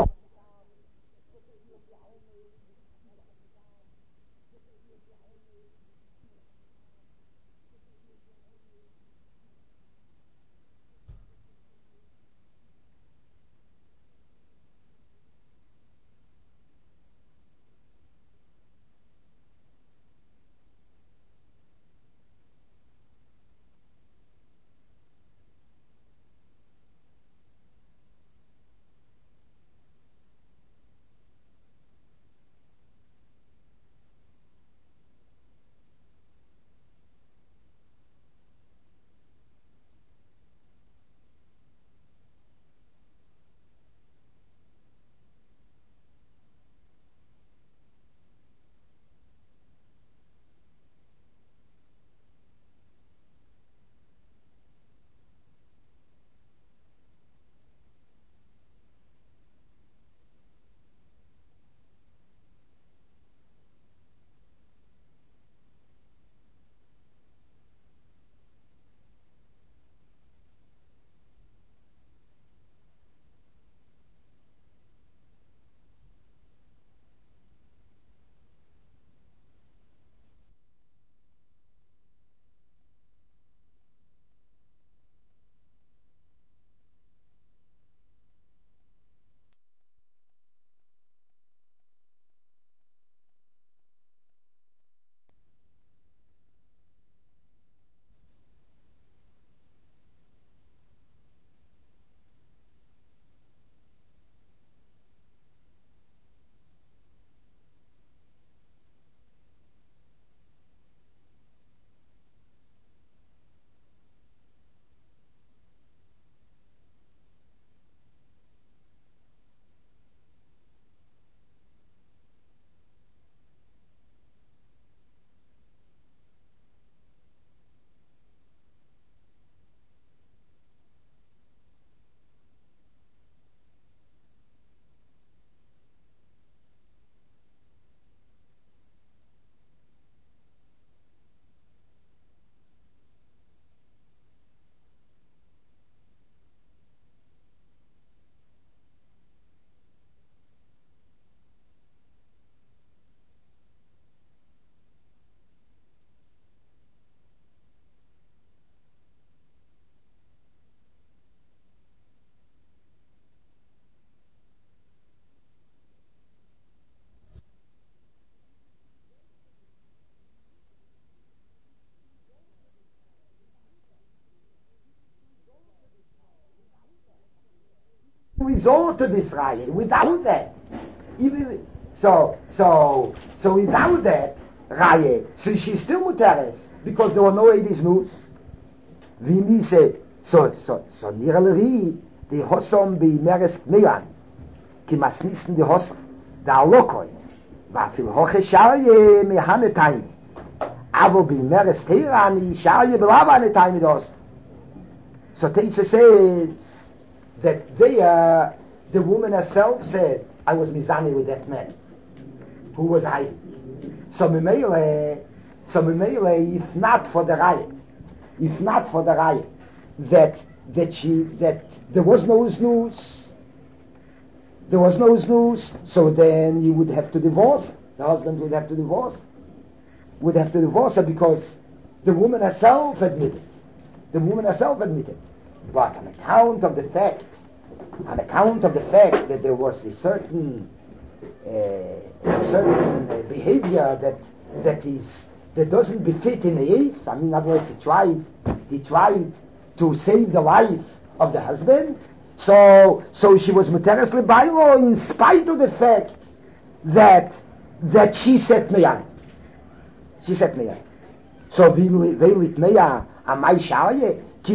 resort to this raya. Without that, even so, so, so without that raya, so she's still muteres because there were no edis nus. Vimi said, so, so, so niraleri the hosom be merest meyan, ki masnisten the hosom, the alokoi, va fil hoche sharye mehane time. Aber be merest herani sharye belava time dos. So Teitze says that there, the woman herself said, I was mizani with that man. Who was I? So Mimele, so Mimele, if not for the riot, if not for the riot, that, that she, that there was no snooze, there was no snooze, so then you would have to divorce her. The husband would have to divorce her. Would have to divorce her because the woman herself admitted. The woman herself admitted. But on account of the fact, on account of the fact that there was a certain, uh, a certain uh, behavior that that is that doesn't befit in the eighth. I mean, in other words, he tried, he tried to save the life of the husband. So, so she was muteres lebaylo in spite of the fact that that she set meyan. She set meyan. So, veilit meya amay shaye. So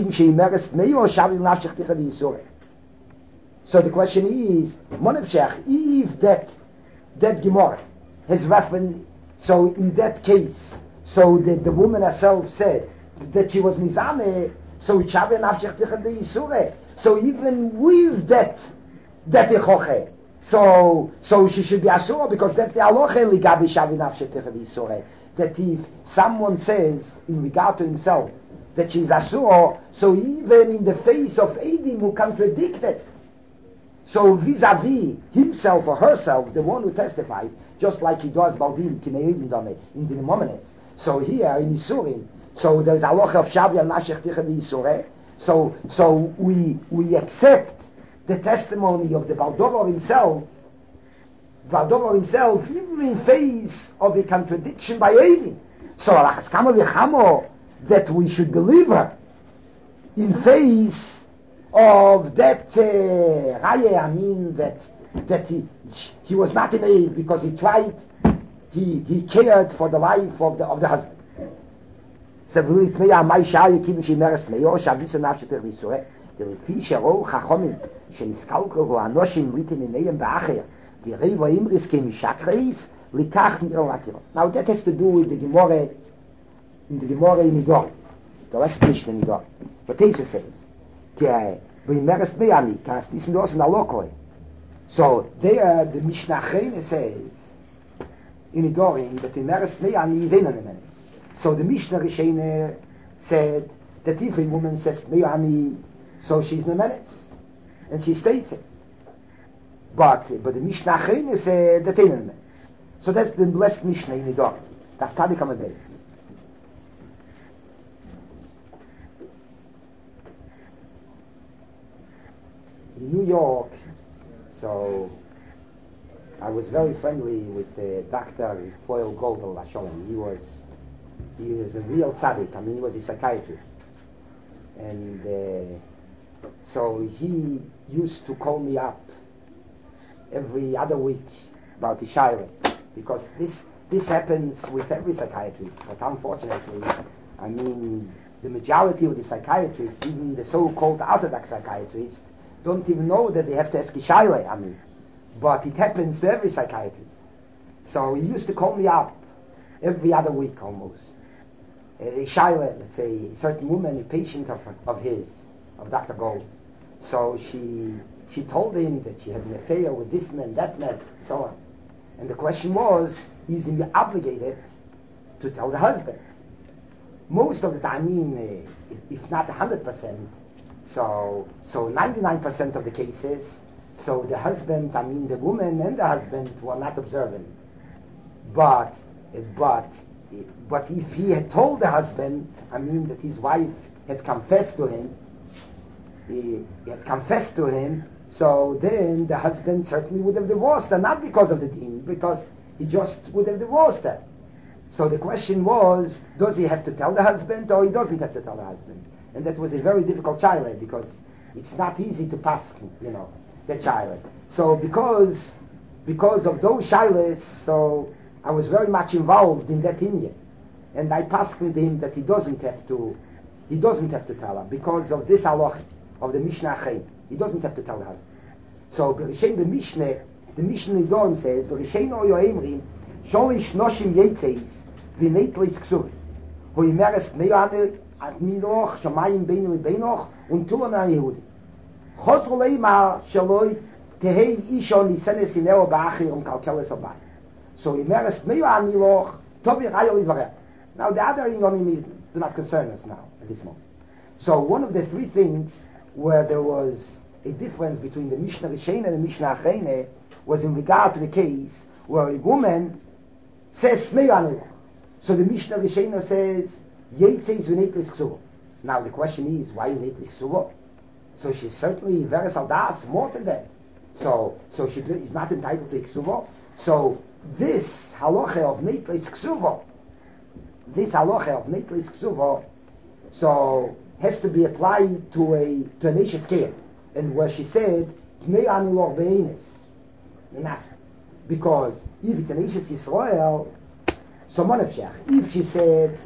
the question is, Monefshech, if that that Gemara has reference, so in that case, so that the woman herself said that she was Nizane, so it Shavi Nafshech Tichad Yisure. So even with that that Echoche, so so she should be Asura because that's the Aloche Ligabi Shavi Nafshech Tichad Yisure. That if someone says in regard to himself that she's Asur, so even in the face of Eidim who contradicted, so vis-a-vis himself or herself, the one who testifies, just like he does Baldim, Kineidim Dome, in the Momenes. So here in Isurim, so there's a loch of Shavi al Nashech Tichad Yisure, so so we we accept the testimony of the Baldover himself, Baldover himself, even in face of a contradiction by Eidim. So Alachas Kama V'Chamo, that we should believe her in face of that uh, Raya, I mean that that he he was not in aid because he tried, he he cared for the life of the of the husband. So we it may my shaya kim she meres me yo shavis nafshet risore the fish ro chachomim sheniskalko ho anoshim written in name baacher the reva imris kim shakreis likach niravatiro. Now that has to do with the Gemara in the Gemara in Idor, the last Mishnah in Idor. But Teisha says, "Ki we meres meyani kannst diesen los in alokoi." So there the Mishnah Chene says in Idorim that the meres meyani is in an menes. So the Mishnah Rishene said that if a woman says meyani, so she's in a menes, and she states it. But but the Mishnah Chene said that in a menes. So that's the last Mishnah in Idor. That's Tadik Amadeus. In New York, so I was very friendly with uh, Doctor Foyle Goldel Lasholem. He was he was a real tzaddik. I mean, he was a psychiatrist, and uh, so he used to call me up every other week about the Shaila, because this this happens with every psychiatrist. But unfortunately, I mean, the majority of the psychiatrists, even the so-called orthodox psychiatrists, don't even know that they have to ask a shaila, I mean. But it happens to every psychiatrist. So he used to call me up every other week almost. A shaila, let's say, a certain woman, a patient of, of his, of Doctor Gold's. So she she told him that she had an affair with this man, that man, so on. And the question was, is he obligated to tell the husband? Most of the time, I mean, uh, if not one hundred percent, so so ninety-nine percent of the cases, so the husband, I mean the woman and the husband were not observant. But, but, but if he had told the husband, I mean that his wife had confessed to him, he, he had confessed to him, so then the husband certainly would have divorced her, not because of the deen, because he just would have divorced her. So the question was, does he have to tell the husband or he doesn't have to tell the husband? And that was a very difficult child, because it's not easy to pass, you know. the child. So because because of those shilas, so I was very much involved in that Indian, and I passed to him that he doesn't have to he doesn't have to tell her because of this halacha of the Mishnah Chaim. He doesn't have to tell her. So Berishain the Mishnah, the Mishnah Nidon says, Berishain o yoemrim, sholish noshim yetzes, v'neitlis ksuv, hu imeres meyane ad minoch, shamayim beinu beinoch, und tulam na Yehudi. Chosru leima shaloi tehei isho nisenes ineo ba'achir um kalkeles abay. So imeres meyane loch, tobi rayo livareh. Now the other Ingonim is do not concern us now at this moment. So one of the three things where there was a difference between the Mishnah Rishena and the Mishnah Achreina was in regard to the case where a woman says Smeu Aniloch. So the Mishnah Rishena says Yetzes v'neitlis ksuvo. Now the question is, why neitlis ksuvo? So she's certainly very saldas, more than that. So so she is not entitled to ksuvo. So this halacha of neitlis ksuvo, this halacha of neitlis ksuvo, so has to be applied to a to an Eishes Keir, and where she said Tmei Aniloch Be'enes, because if it's an Eishes Yisrael, so Monefshech. If she said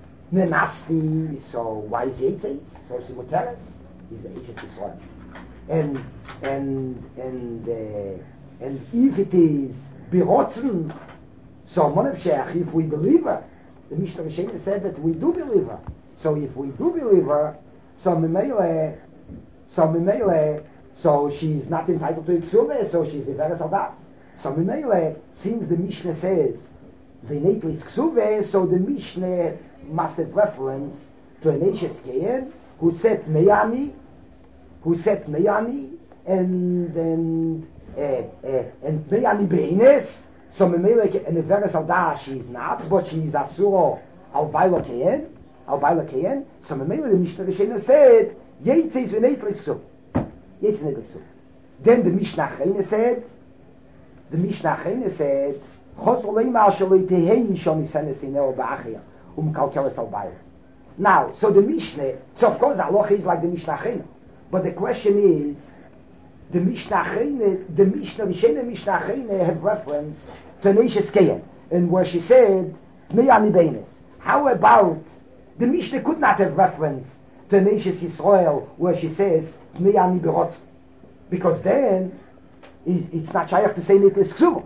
Nenasti, so why is Yetzes? So she would tell us is the Eishes Yisrael, and and and uh, and if it is Birotzen, so Monefshech, if we believe her, the Mishnah Rishena said that we do believe her. So if we do believe her, so Mimele, so Mimele, so she's not entitled to Iksuve, so she's a Veres Aldas. So Mimele, since the Mishnah says V'neitlis Ksuve, so the Mishnah must have reference to an Eishes Keir who said Meyani, who said Meyani, and and uh, uh, and Meyani Beines. So Mimele, and the Veres Aldas she's not, but she's Asuro al Bailo Kein. Al Baila Kein, so Mamela the Mishnah Rishena said, Yetzes v'neitlis ksuv. Yetzes v'neitlis ksuv. Then the Mishnah Achreina said, the Mishnah Achreina said, Chos oleima shaloi tehei yishon nisenes ineo ba'achia, um kalkeles al Baila. Now, so the Mishnah, so of course the halacha is like the Mishnah Achreina, but the question is, the Mishnah Achreina, the Mishnah Rishena and Mishnah Achreina have reference to an Eishes Kein, and where she said, Tmei Ani Beines. How about the Mishnah could not have reference to Eishes Yisrael where she says Tmei Ani Berotz, because then it's not shaykh to say Neitlis Ksuvo.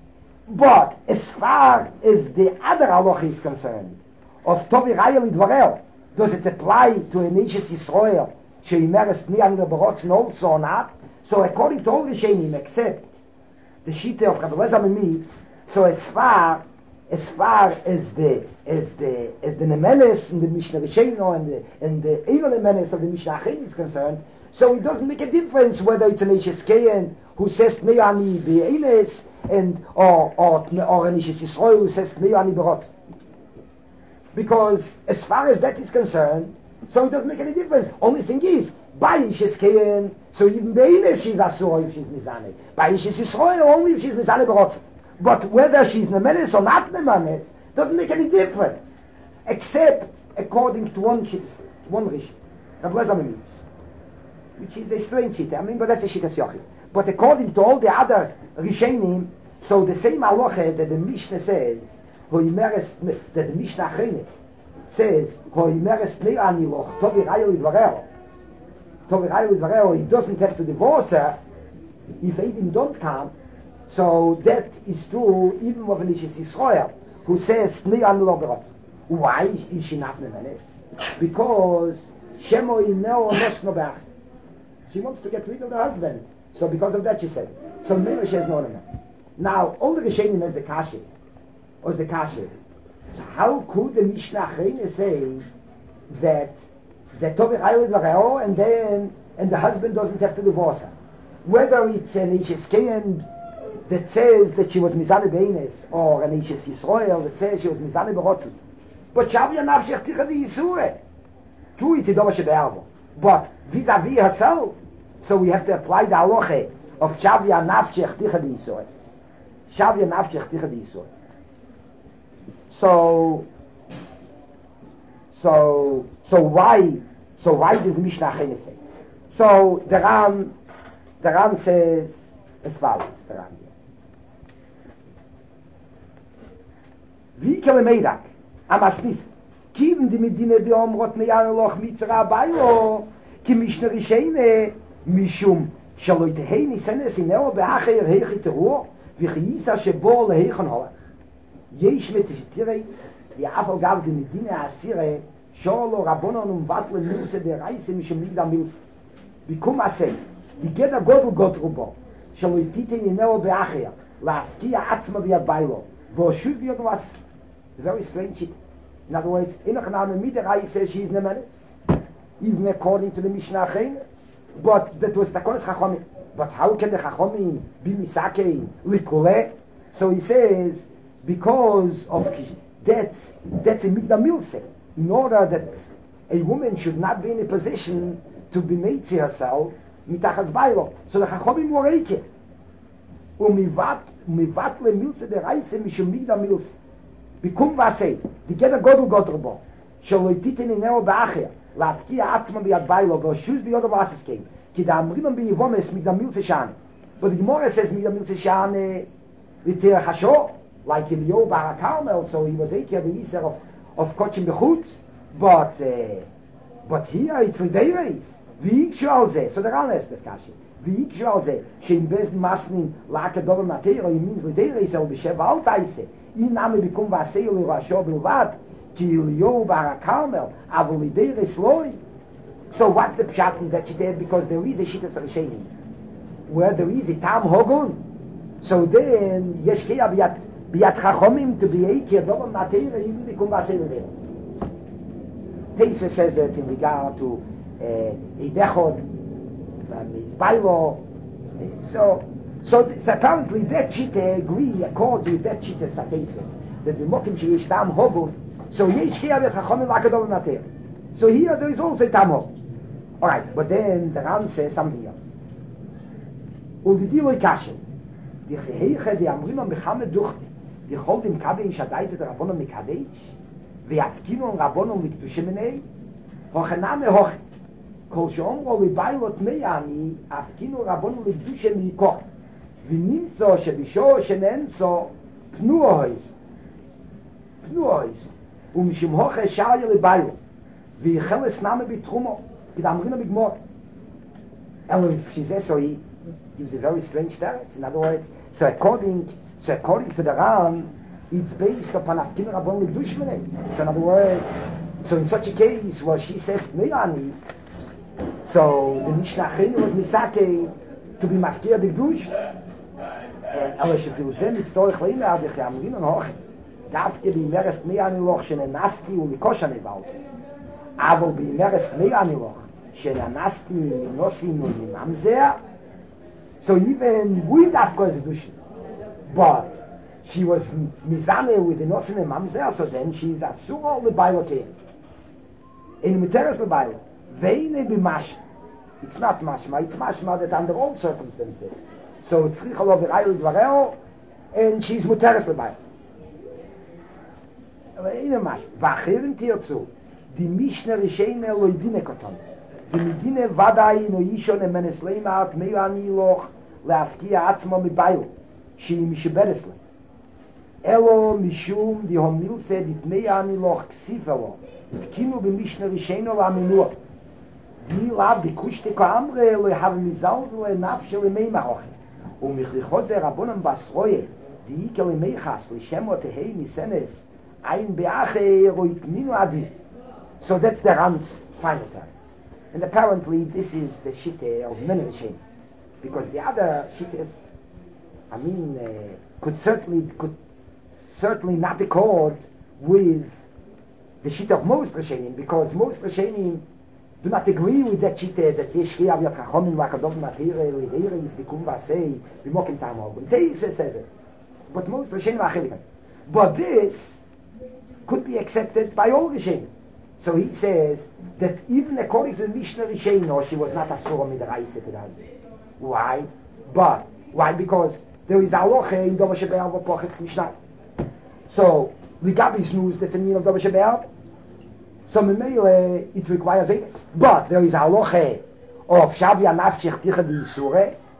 But as far as the other halacha is concerned, of Tovi Raya Lidvarel, does it apply to an Eishes Yisrael Sheimeres Tmei Ani Berotz also or not? So according to all the Rishonim, except the Shita of Rabbi Elazar Memitz, so as far as far as the as the as the Nemenes and the Mishnah Rishena and the and the Eino Nemenes of the Mishnah Achreina is concerned, so it doesn't make a difference whether it's an Eishes Kein who says Tmei Ani Be'enes and or or or an Eishes Yisrael who says Tmei Ani Berotz. Because as far as that is concerned, so it doesn't make any difference. Only thing is, by Eishes Kein, so even Be'enes she's Asur if she's Mizane. By Eishes Yisrael only if she's Mizane Berotz. But whether she's Nemenes or not Nemenes doesn't make any difference, except according to one shit, one Rish, Rabbi Elazar Memitz, which is a strange shit. I mean, but that's a shit as Yochid. But according to all the other Rishonim, so the same halacha that the Mishnah says, that the Mishnah Achreina says, "Hoimeres Tmei Aniloch Tovi Raya Lidvarel." Tovi Raya Lidvarel, he doesn't have to divorce her if Eidim don't come. So that is true even of an Eishes Yisrael who says Tmei Aniloch Berotz. Why is she not Nemenes? Because Shemo Ineo Nosno Be'ach. She wants to get rid of her husband. So because of that she said. So maybe she has no Nemenes. Now all the Rishonim has the Kasha. Was the Kasha. So how could the Mishnah Achreina say that that Tovi Raya Lidvarel and then and the husband doesn't have to divorce her? Whether it's an Eishes Kein that says that she was Mizane Be'enes, or an Eishes Yisrael that says she was Mizane Berotz. But Shavya Nafshech Ticha Di Yisure. True, it's a Doma Shebe'arvo. But vis-a-vis herself, so we have to apply the halacha of Shavya Nafshech Ticha Di Yisure. Shavya Nafshech Ticha Di Yisure. So, so, so why, so why does Mishnah Achreina say? So, the Ram, the Ram says as follows, the Ram here. Wie kele meidak, amasnis, kiven die Medine de omrot meyane loch mitzra bayo, ki mishne rishene, mishum, shaloy tehei nisenes ineo beacher heiche teruo, vichisa shebo leheichen holach. Yesh mit tirei, die afal gav die Medine asire, sholo rabonon um vatle milse de reise mishum migda milse. Bikum asay, die geda godel got rubo, shaloy titen ineo beacher, lafkia atzma via bailo, vo shuv yod was, very strange shit. In other words, in a Chaname Miderai says she is Nemenis, even according to the Mishnah Chayin, but that was Takonis Chachomim. But how can the Chachomim be Misakei, Likule? So he says, because of that's, that's a Migdal Milse, in order that a woman should not be in a position to be made to herself, Mitachas Bailo. So the Chachomim were Eike. Umivat, umivat le Milse de Reise, Mishum Migdal Milse. Bikum vasei, die geda godel godrbo, shlo ititen in neo baacher, lafki atzman bi adbailo, vo shuz bi yodo vases kein, ki da amrimam bi yivomes mit da milse shane. But the Gemara says mit da milse shane, vitzer hasho, like in Yo Barakarmel, so he was eker the iser of, of kochim bechut, but, uh, but here it's rideires, vi ik shal ze, so the Ran is the kashi, vi ik shal ze, shein bezn masnin, lake dober matero, he means rideires, el b'shev altaise, in name bikum vasei le vasho bilvad ki Yo Barakarmel avol idei sloi. So what's the pshat that she did? Because there is a shittas rishenim where there is a tam hogun. So then yesh kei biat biat chachomim to be eikir dober matera in bikum vasei le. Teisve says that in regard to uh, a dechod and his bailo. So So, so apparently that Chitta agree, accords with that Chitta Satesis, that the Mokim Sheish Tam Hogun, so Yesh Kia Vet Chachomim Lakadol Mater. So here there is also Tam Hogun. Alright, but then the Ran says something else. Ulvidiloi Kashem, die Cheheiche, die Amrima Mechamed Duchte, die Choldim Kabe in Shadaite der Rabbono Mekadech, Ve'afkino Rabbono Mikdushemenei, Hochename Hoch, Kol Shomro Libailot Meyani, Afkino Rabbono Mikdushem Mikoch, ונמצא שבשור שננסו פנוע היז פנוע היז ומשום הוכה שער לביו ויחלס נמה בתחומו כדאמרינה בגמור אלא שזה so he gives a very strange teretz. In other words, so according so according to the Ran, it's based upon Afkin Rabban L'Gdushmene. So in other words, so in such a case where she says Meilani, so the Mishnah Chenu was Misake to be Mafkir the Gdush. אבל שפילוסם מצטורך לאימא עד לכי אמרין ונהוכם דווקא בימרס תמי הנילוך שננסתי ומקוש הנבלתי אבל בימרס תמי הנילוך שננסתי מנוסים ומממזר so even we דווקא is דושן but she was mizane with the nosim and mamzer so then she is asura lebaylote in miteres lebaylo veine bimash it's not mashma it's mashma that under all circumstances. So it's Tzricha lo v'rayu dvareo, and she's muteres l'baylo. Aber eine Masch, v'achirin tirzu, die Mishne Risheine lo yidine koton, die Medine vadai no yishon emenes leimat meyu aniloch leafkia atzmo mibaylo, she misheberes le. Elo mishum di homilse dit meyu aniloch ksifelo, v'kinu b'Mishne Risheine lo aminuah. Die lab die kushte ko amre lo have mizalzo le nafshe le meimachochem. ומכריחות זה רבונם בסרויה דאיקה למייחס לשמו תהי מסנס ein beache roit minu adi. So that's the Ram's final teretz. And apparently this is the shitte of many Rishonim, because the other shittes, I mean, uh, could certainly could certainly not accord with the shitte of most Rishonim, because most Rishonim do not agree with that shitte that yesh ki avyat chachomim v'akadov matire l'idere is vikum v'asei v'mokim tamog. And they said it. But most Rishonim are achilikan. But this could be accepted by all Rishonim. So he says that even according to the Mishnah Rishono, she was not asura midaraisa to the husband. Why? But why? Because there is aloche in Dover Shebe'al v'pochets Mishnah. So Ligabi's news that's in of Dover Shebe'al. So Memele it requires it. But there is aloche of Shavya Nafshich Ticha D'Yisure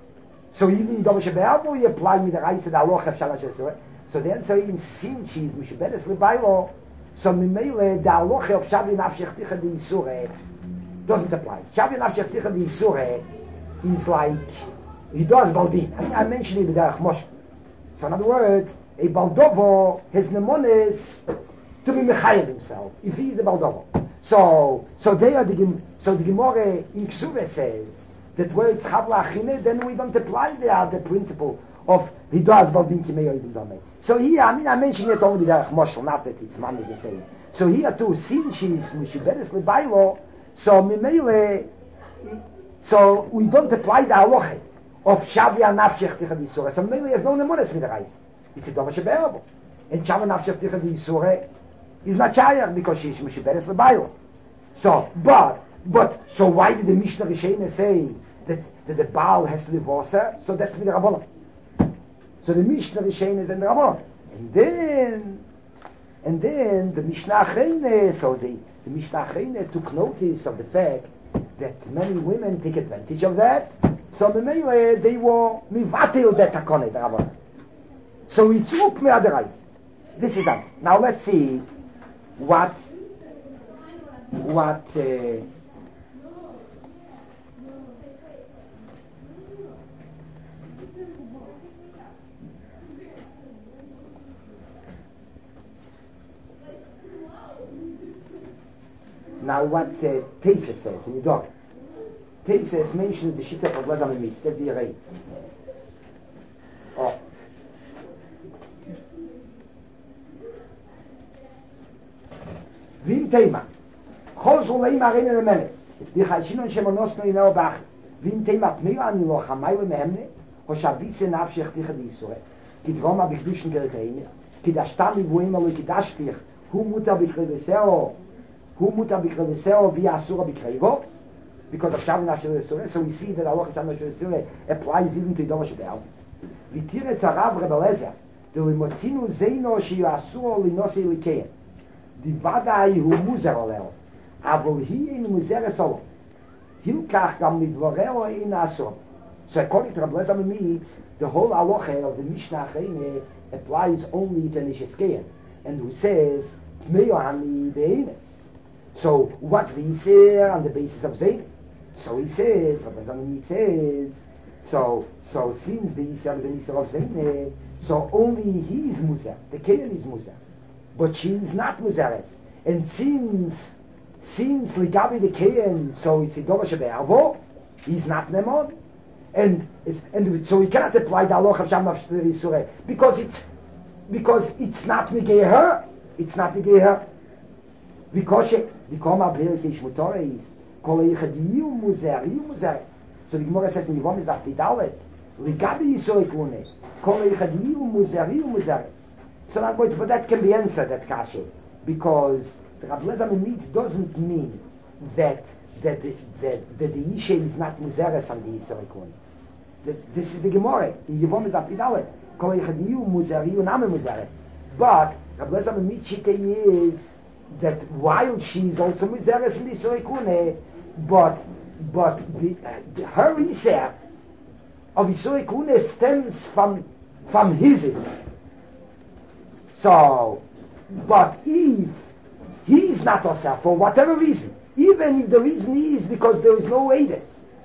So even though you apply me the rights of the halacha of Shalash Yisur, so the answer even since she's Mishabedes Lebailo, so Mimele, the halacha of Shavi Nafshech Ticha the Yisur doesn't apply. Shavi Nafshech Ticha the Yisur is like, he does Baldin. I mean, I mentioned it with Derech Moshe. So in other words, a Baldovo has Nemones to be Mechayel himself, if he is the Baldovo. So, so they are the, so the Gemara in Ksuve says, that where it's Chavla Achine, then we don't apply the, the principle of he does Baldin Kimei Oidim Domei. So here, I mean, I mentioned it only Derech Moshe, not that it's Mamish the same. So here too, since she's Mishiberes Lebailo, so Mimele, so we don't apply the halacha of Shavia Nafshech Ticha Yisura. So Mimele has no Nemones with the Reis. It's a Dova Shebe'erbo. And Shavia Nafshech Ticha Yisura is not Shayach because she's Mishiberes Lebailo. So, but, but, so why did the Mishnah Rishayne say that, that the Baal has to divorce her? So that's with the Rabbanon. So the Mishnah Rishayne is in the Rabbanon. And then, and then the Mishnah Achreine, so the, the Mishnah Achreine took notice of the fact that many women take advantage of that. So Memele, they were mivatil that takone, the Rabbanon. So it's up me otherwise. This is that. Now let's see what what uh, now what uh, Teisha says in the dog. Teisha mentions the shita of Lazam and Mitz. That's the array. Oh. Vim Tema. Chosru leim arena lemenes. Die Chayshinon shemonosno ineo bach. Vim Tema pneu ani lo chamaywe mehemne. Ho shabitze nafshech ticha di Yisore. Ki dvoma bichdushin gereteine. Ki da shtami vuim alo ki dashtich. Hu muta bichreveseo. Hu muta bichreveseo vi asura bicrevo. Because of Shavi nafshech Yisore. So we see that Allah Shavi nafshech Yisore applies even to Yidova Shebel. Vitire tzarav Rebelezer. De limotzinu zeino shi asura linosei likeyen. Die Wadai hu muzer oleo. Aber hier in muzer solo. Hilkach gam mit voreo in aso. So according to Rabbi Lezer Mitz, the whole halacha of the Mishnah Achreine applies only to Nisheskein. And who says, Tmeo hani be'enes. So what's the Yisir on the basis of Zayn? So he says, Rabbi Lezer Mitz says, so, so since the Yisir is an Yisir of Zayn, so only he is muzer. The Kein is muzer. But she is not muzeres. And since, since Ligabi the Kein, so it's a Dova Shebe'ervo, he's not Nemon. And, and so we cannot apply the halacha of Sham Nafshech Yisure, because it's, because it's not Nigei her. It's not Nigei her. Because she, the Koma Berich Ish Mutore is, Kol Eichad Yiu Muzer, Yiu Muzeres. So the Gemara says in Yivon is that Pidalet, Ligabi Yisure Kune, Kol Eichad Yiu Muzer, Yiu Muzeres. So now, but that can be answered, that kasha, because the Rabbi Lezer Mitz doesn't mean that that the, that, that the Isha is not muzeres on the Yisrael Kun. This is the Gemara. In Yevon is Apidalet. Kol Yechadiyu Muzeriyu Name Muzeres. But Rabbi Lezer Mitz shita is that while she is also muzeres in the Yisrael Kun, but but the, uh, the, her Isha of Yisrael Kun stems from from his Isra. So, but if he's not Osir, for whatever reason, even if the reason is because there is no Eides,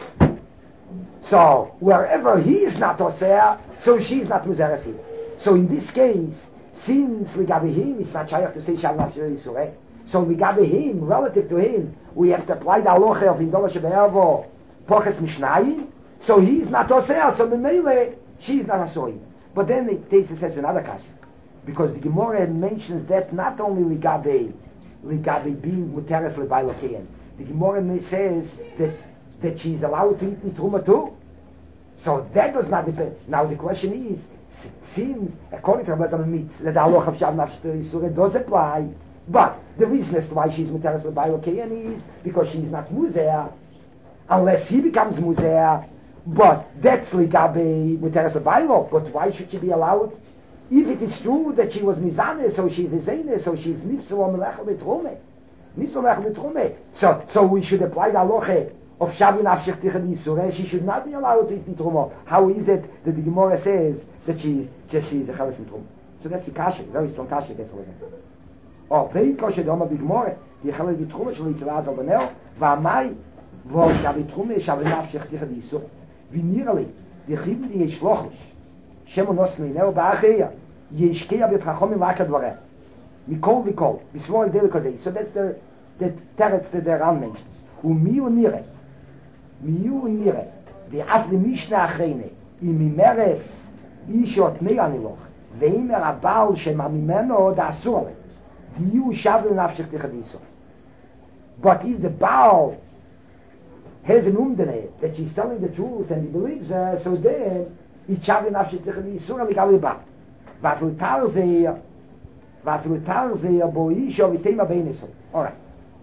so wherever he is not Osir, so she is not Muzeres either. So in this case, since Ligabe him, it's not Shayach to say Shav Nafshech Yisure. So Ligabe him, relative to him, we have to apply the halacha of Yidova Shebe'ervo, Poches Mishnayim, so he is not Osir, so Memele, she is not Osir. But then the Teisha says another kasha. Because the Gemara mentions that not only Ligabe, Ligabe being Muteres Lebailo Kein. The Gemara says that that she is allowed to eat in Truma too. So that does not depend. Now the question is, since according to Rabbi Lezer Mitz, that the halacha of Shav Nafshech Yisure does apply, but the reason as to why she is Muteres Lebailo Kein is because she is not Muzer, unless he becomes Muzer. But that's Ligabe Muteres Lebailo. But why should she be allowed? If it is true that she was Mizane, so she is Zene, so she is Nifsel Melech Betrume. Nifsel Melech Betrume. So, so we should apply the halacha of Shavi Nafshech Tichad Yisur, she should not be allowed to eat in Truma. How is it that the Gemara says that she, that she is a Chavis in Truma? So that's the Kasha, very strong Kasha, that's what it is. Oh, Peit Kasha, the Oma Big Gemara, the Chavis in Truma, Shali Tzilaz al Banel, Vamai, wo Shavi Truma, Shavi Nafshech Tichad Yisur. Wie nirali, die Chibli, die Yishlochish, Shem Unos Meineo, Ba'acheya, Yishkeya B'Chachomim Vaka Dvareh. Mikol Vikol, Bismol Delikozei. So that's the, the teretz that the Ran mentions. Umi Unire, Miu Unire, the Afli Mishnah Achreine, Imimeres, Ishot Meganiloch, Veimer Abal Shema Mimeno Da Asur, Diu Shavle Nafshech Tichadiso. But if the Baal has an umdene that she's telling the truth and he believes her, so then it's Shavle Nafshech Tichadiso and we call it back. But we tell the but we tell the Boisho Vitema Beiniso. All right.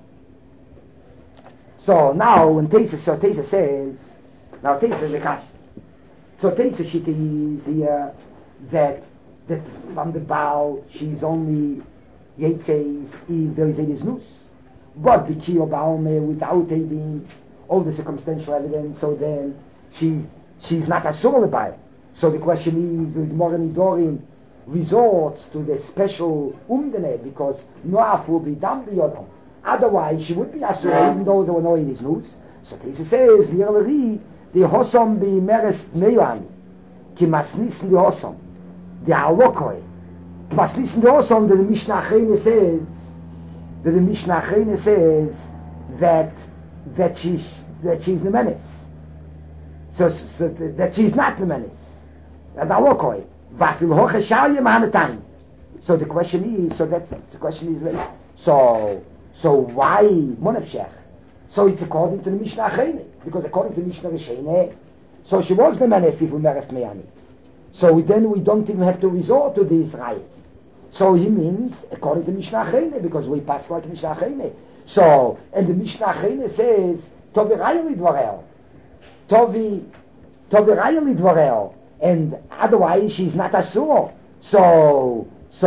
So now when Teisa, so Teisa says, now Teisa is the Kash. So Teisa she is here that that from the Baal she's only Yetzes if there is a Niznus. But the Kio Baalme without having all the circumstantial evidence, so then she she's not a soul by. So the question is, with Morani Dorim resorts to the special umdene because Noaf will be done beyond. Otherwise, she would be asur even though there were no Niznus. So Teisa says, V'yerleri, the Hosom be merest meilan, ki masnissen the Hosom, the Alokoi. Masnissen the Hosom, the Mishnah Achreine says, that the Mishnah Achreine says that that she's that she's the menace. So, so that she's not the menace. And Alokoi. Vafil hoche shalye mahanatayim. So the question is, so that the question is raised. So so why monefshech? So it's according to the Mishnah Achreine, because according to the Mishnah Rishene, so she was the menace if we merest meyani. So then we don't even have to resort to these rights. So he means according to Mishnah Achreine, because we pass like Mishnah Achreine. So and the Mishnah Achreine says Tovi Rayeli Dvarel, Tovi Tovi Rayeli Dvarel, and otherwise she's not asur. So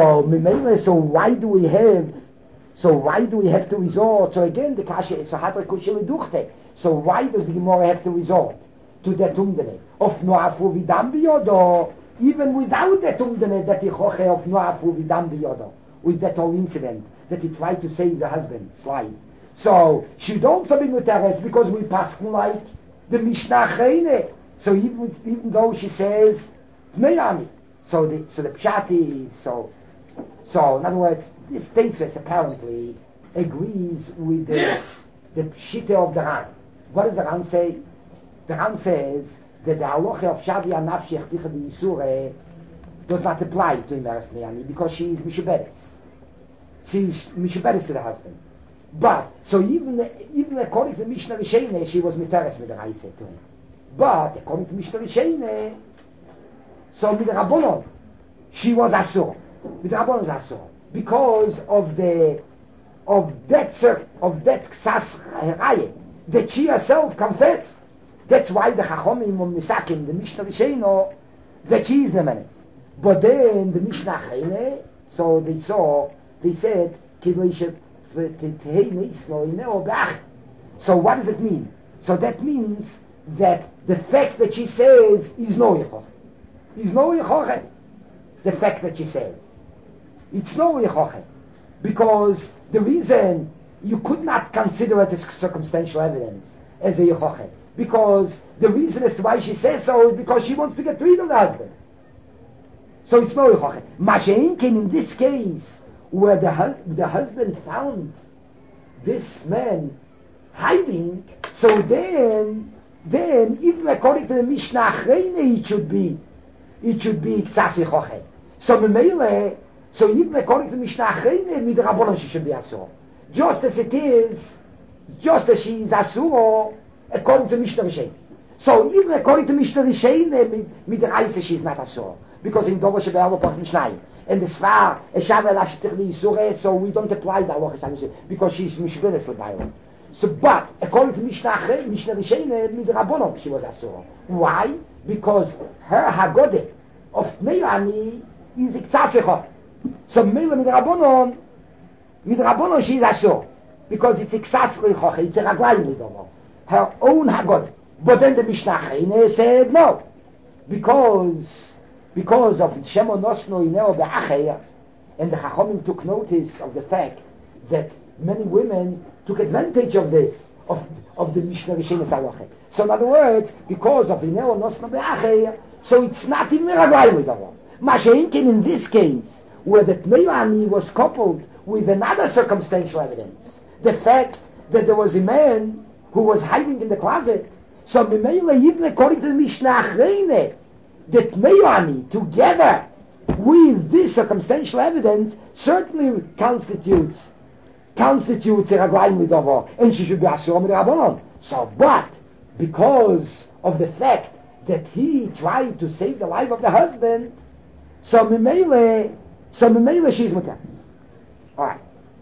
so so why do we have? So why do we have to resort? So again, the kasha is a hadra kusheli duchte. So why does the Gemara have to resort to that umdene of noafu vidam biyodo, even without that umdene that the choche of noafu vidam biyodo, with that whole incident that he tried to save the husband, slide. So she'd also be mutares because we pass like the Mishnah Achreine. So even even though she says meyani, so the so the pshat is so. So in other words, this Teisves apparently agrees with the the pshite of the Ran. What does the Ran say? The Ran says that the halacha of Shavi Nafshech Tichad Yisur does not apply to Imeres Meyani because she is Mishaberes. She is Mishaberes to the husband. But so even even according to Mishnah Rishene, she was Miteres with the Raise to him. But according to Mishnah Rishene, so with the Rabbonon, she was Asur. With the Rabbonon was Asur. Because of the of that of that ksas haraye that she herself confessed. That's why the Chachomim of Misakim, the Mishnah Risheno, that she is the menace. But then the Mishnah Achreine, so they saw, they said, so what does it mean? So that means that the fact that she says is no yichoch. Is no yichoch. The fact that she says. It's no yichoch. Because the reason you could not consider it as circumstantial evidence as a yichoch. Because the reason as to why she says so is because she wants to get rid of the husband. So it's no yichoch. Masha'inkin in this case, where the, hu- the husband found this man hiding, so then, then even according to the Mishnah Achreine, it should be, it should be Ktsas Yichoche. So Memele, so even according to the Mishnah Achreine, with the Rabbanon she should be Asur. Just as it is, just as she is Asur, according to Mishnah Rishon. So even according to Mishnah Rishon, with the Reise she is not Asur. Because in Dover Shebe'er Pach Mishnayim. And the Svar, so we don't apply the halacha because she's mishberes l'bayla. So, but according to Mishnah Achreine, Mishnah Rishene, mid Rabbonon, she was asura. Why? Because her hagode of Meilani is iktsasechot. So Meila mid Rabbonon, mid Rabbonon she is asura because it's iktsasechot. It's a raglayim lidover. Her her own Haggadah. But then the Mishnah Chayne said no, because because of Shemo Nosno Ineo Be'acheya, and the Chachomim took notice of the fact that many women took advantage of this, of of the Mishnah Rishenes Halacha. So in other words, because of Ineo Nosno Be'acheya, so it's not in Miraglayim with Avon. Masha'inkin in this case, where the Tmeyani was coupled with another circumstantial evidence, the fact that there was a man who was hiding in the closet. So B'meila even according to the Mishnah Achreine, the Tmeyani together with this circumstantial evidence certainly constitutes constitutes a Raglayim Lidova, and she should be Asur Amid Rabbanon. So, but because of the fact that he tried to save the life of the husband, so Mimele, so Mimele she's Muteres. Alright.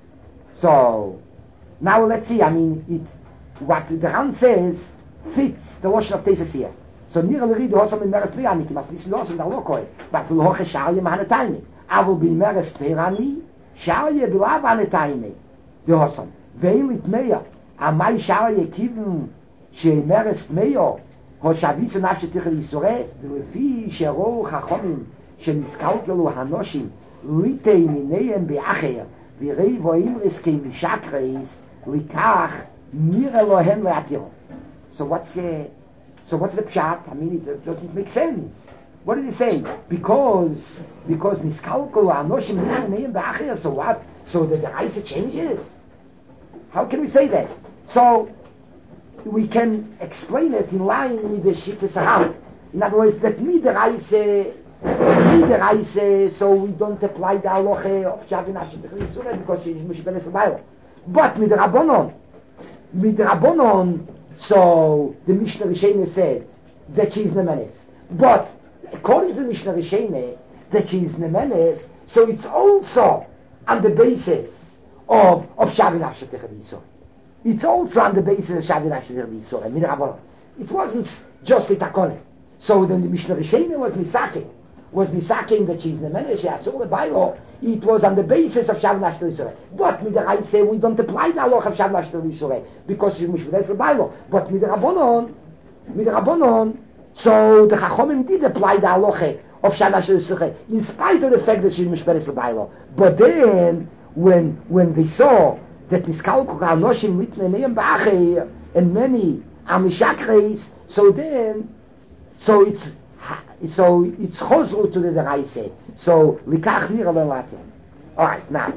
So, now let's see, I mean, it, what the Ran says fits the Lashon of Tesis here. So, Nira L'ri, du hast in Meres Pirani, ki mas nis los in der Lokoi, but für Loche Sharje mahane Taime. Aber bin Meres Pirani, Sharje bilav ane Taime. Du hast in. Weil it meya, amai Sharje kiven, she Meres meyo, ho shavis nafshe tichel Yisores, לפי שרואו חכמים, שנזכלכלו הנושים, ליטי מיניהם באחר, ויראי ואימרס כמשקרס, לכך נראה להם להתירו. So what's uh, so what's the pshat? I mean, it doesn't make sense. What did he say? Because because niskalkol anoshim neim ba'achir. So what? So the Raisa changes. How can we say that? So we can explain it in line with the Shita Sahab. In other words, that me the Raisa, me the Raisa, so we don't apply the halacha of Shavin Ashit Chlisura because she is Mushbeles L'Bayla. But with the Rabbanon, with the Rabbanon. So the Mishnah Rishene said that she is Nemenes. But according to the Mishnah Rishene that she is Nemenes, so it's also on the basis of of Shavin Afshet Echadisor. It's also on the basis of Shavin Afshet Echadisor. It wasn't just a takone. So then the Mishnah Rishene was Misake, was Misake that she is Nemenes. She has all the Bailo. It was on the basis of Shavin Ashter Yisrael. But with the I say we don't apply the halacha of Shavin Ashter Yisrael because it's Mushbeles L'Baylo. But with the Rabbanon, with the Rabbanon, so the Chachomim did apply the halacha of Shavin Ashter Yisrael in spite of the fact that she's Mushbeles L'Baylo. But then when when they saw that Niskalkuk Anoshim Mitneneim Ba'achei and many Amishakreis, so then so it's so it's chosru to the Raise. So likach nira le'latim. All right, now.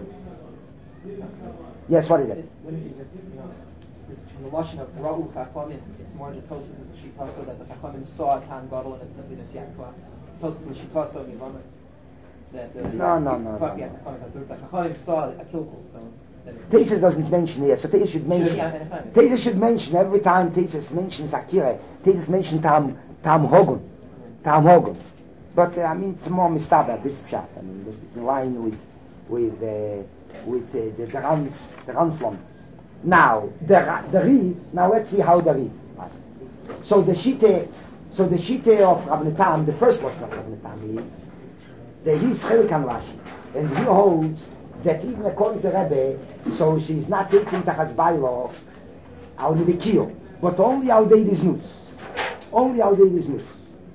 Yes, what is it? Wouldn't you just, you know, from the lashon of Ra'u Chachamim, it's more in the Tosas as a shitaso that the Chachamim saw a Tan Gadol and it's something that's Yakva. Tosas is a shitaso in Ramas. That uh, no, no, no, no. The Chachamim saw a kilkul, so. Tesis doesn't mention here, so Tesis should mention. Tesis should mention every time Tesis mentions Akira. Tesis mentions Tam Tam Hogun. Tam Hogun. But uh, I mean, it's more mistaber, this pshat. I mean, this is in line with with uh, with uh, the Rans the Ranslams. Now the the Ri. Now let's see how the Ri. So the shite, so the shite of Rabbi Tam, the first version of Rabbi Tam is that he's Chelik and Rashi, and he holds that even according to Rebbe, so she's not taking Tachas Bailo out of the Kiyah, but only out of the Znus, only out of the Znus.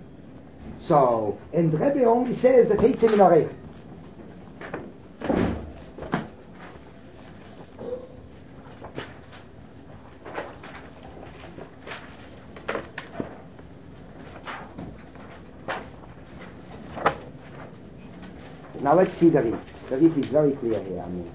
So, and Rebbe only says that hates him in Arech. Now let's see the Rif. The Rif is very clear here, I mean.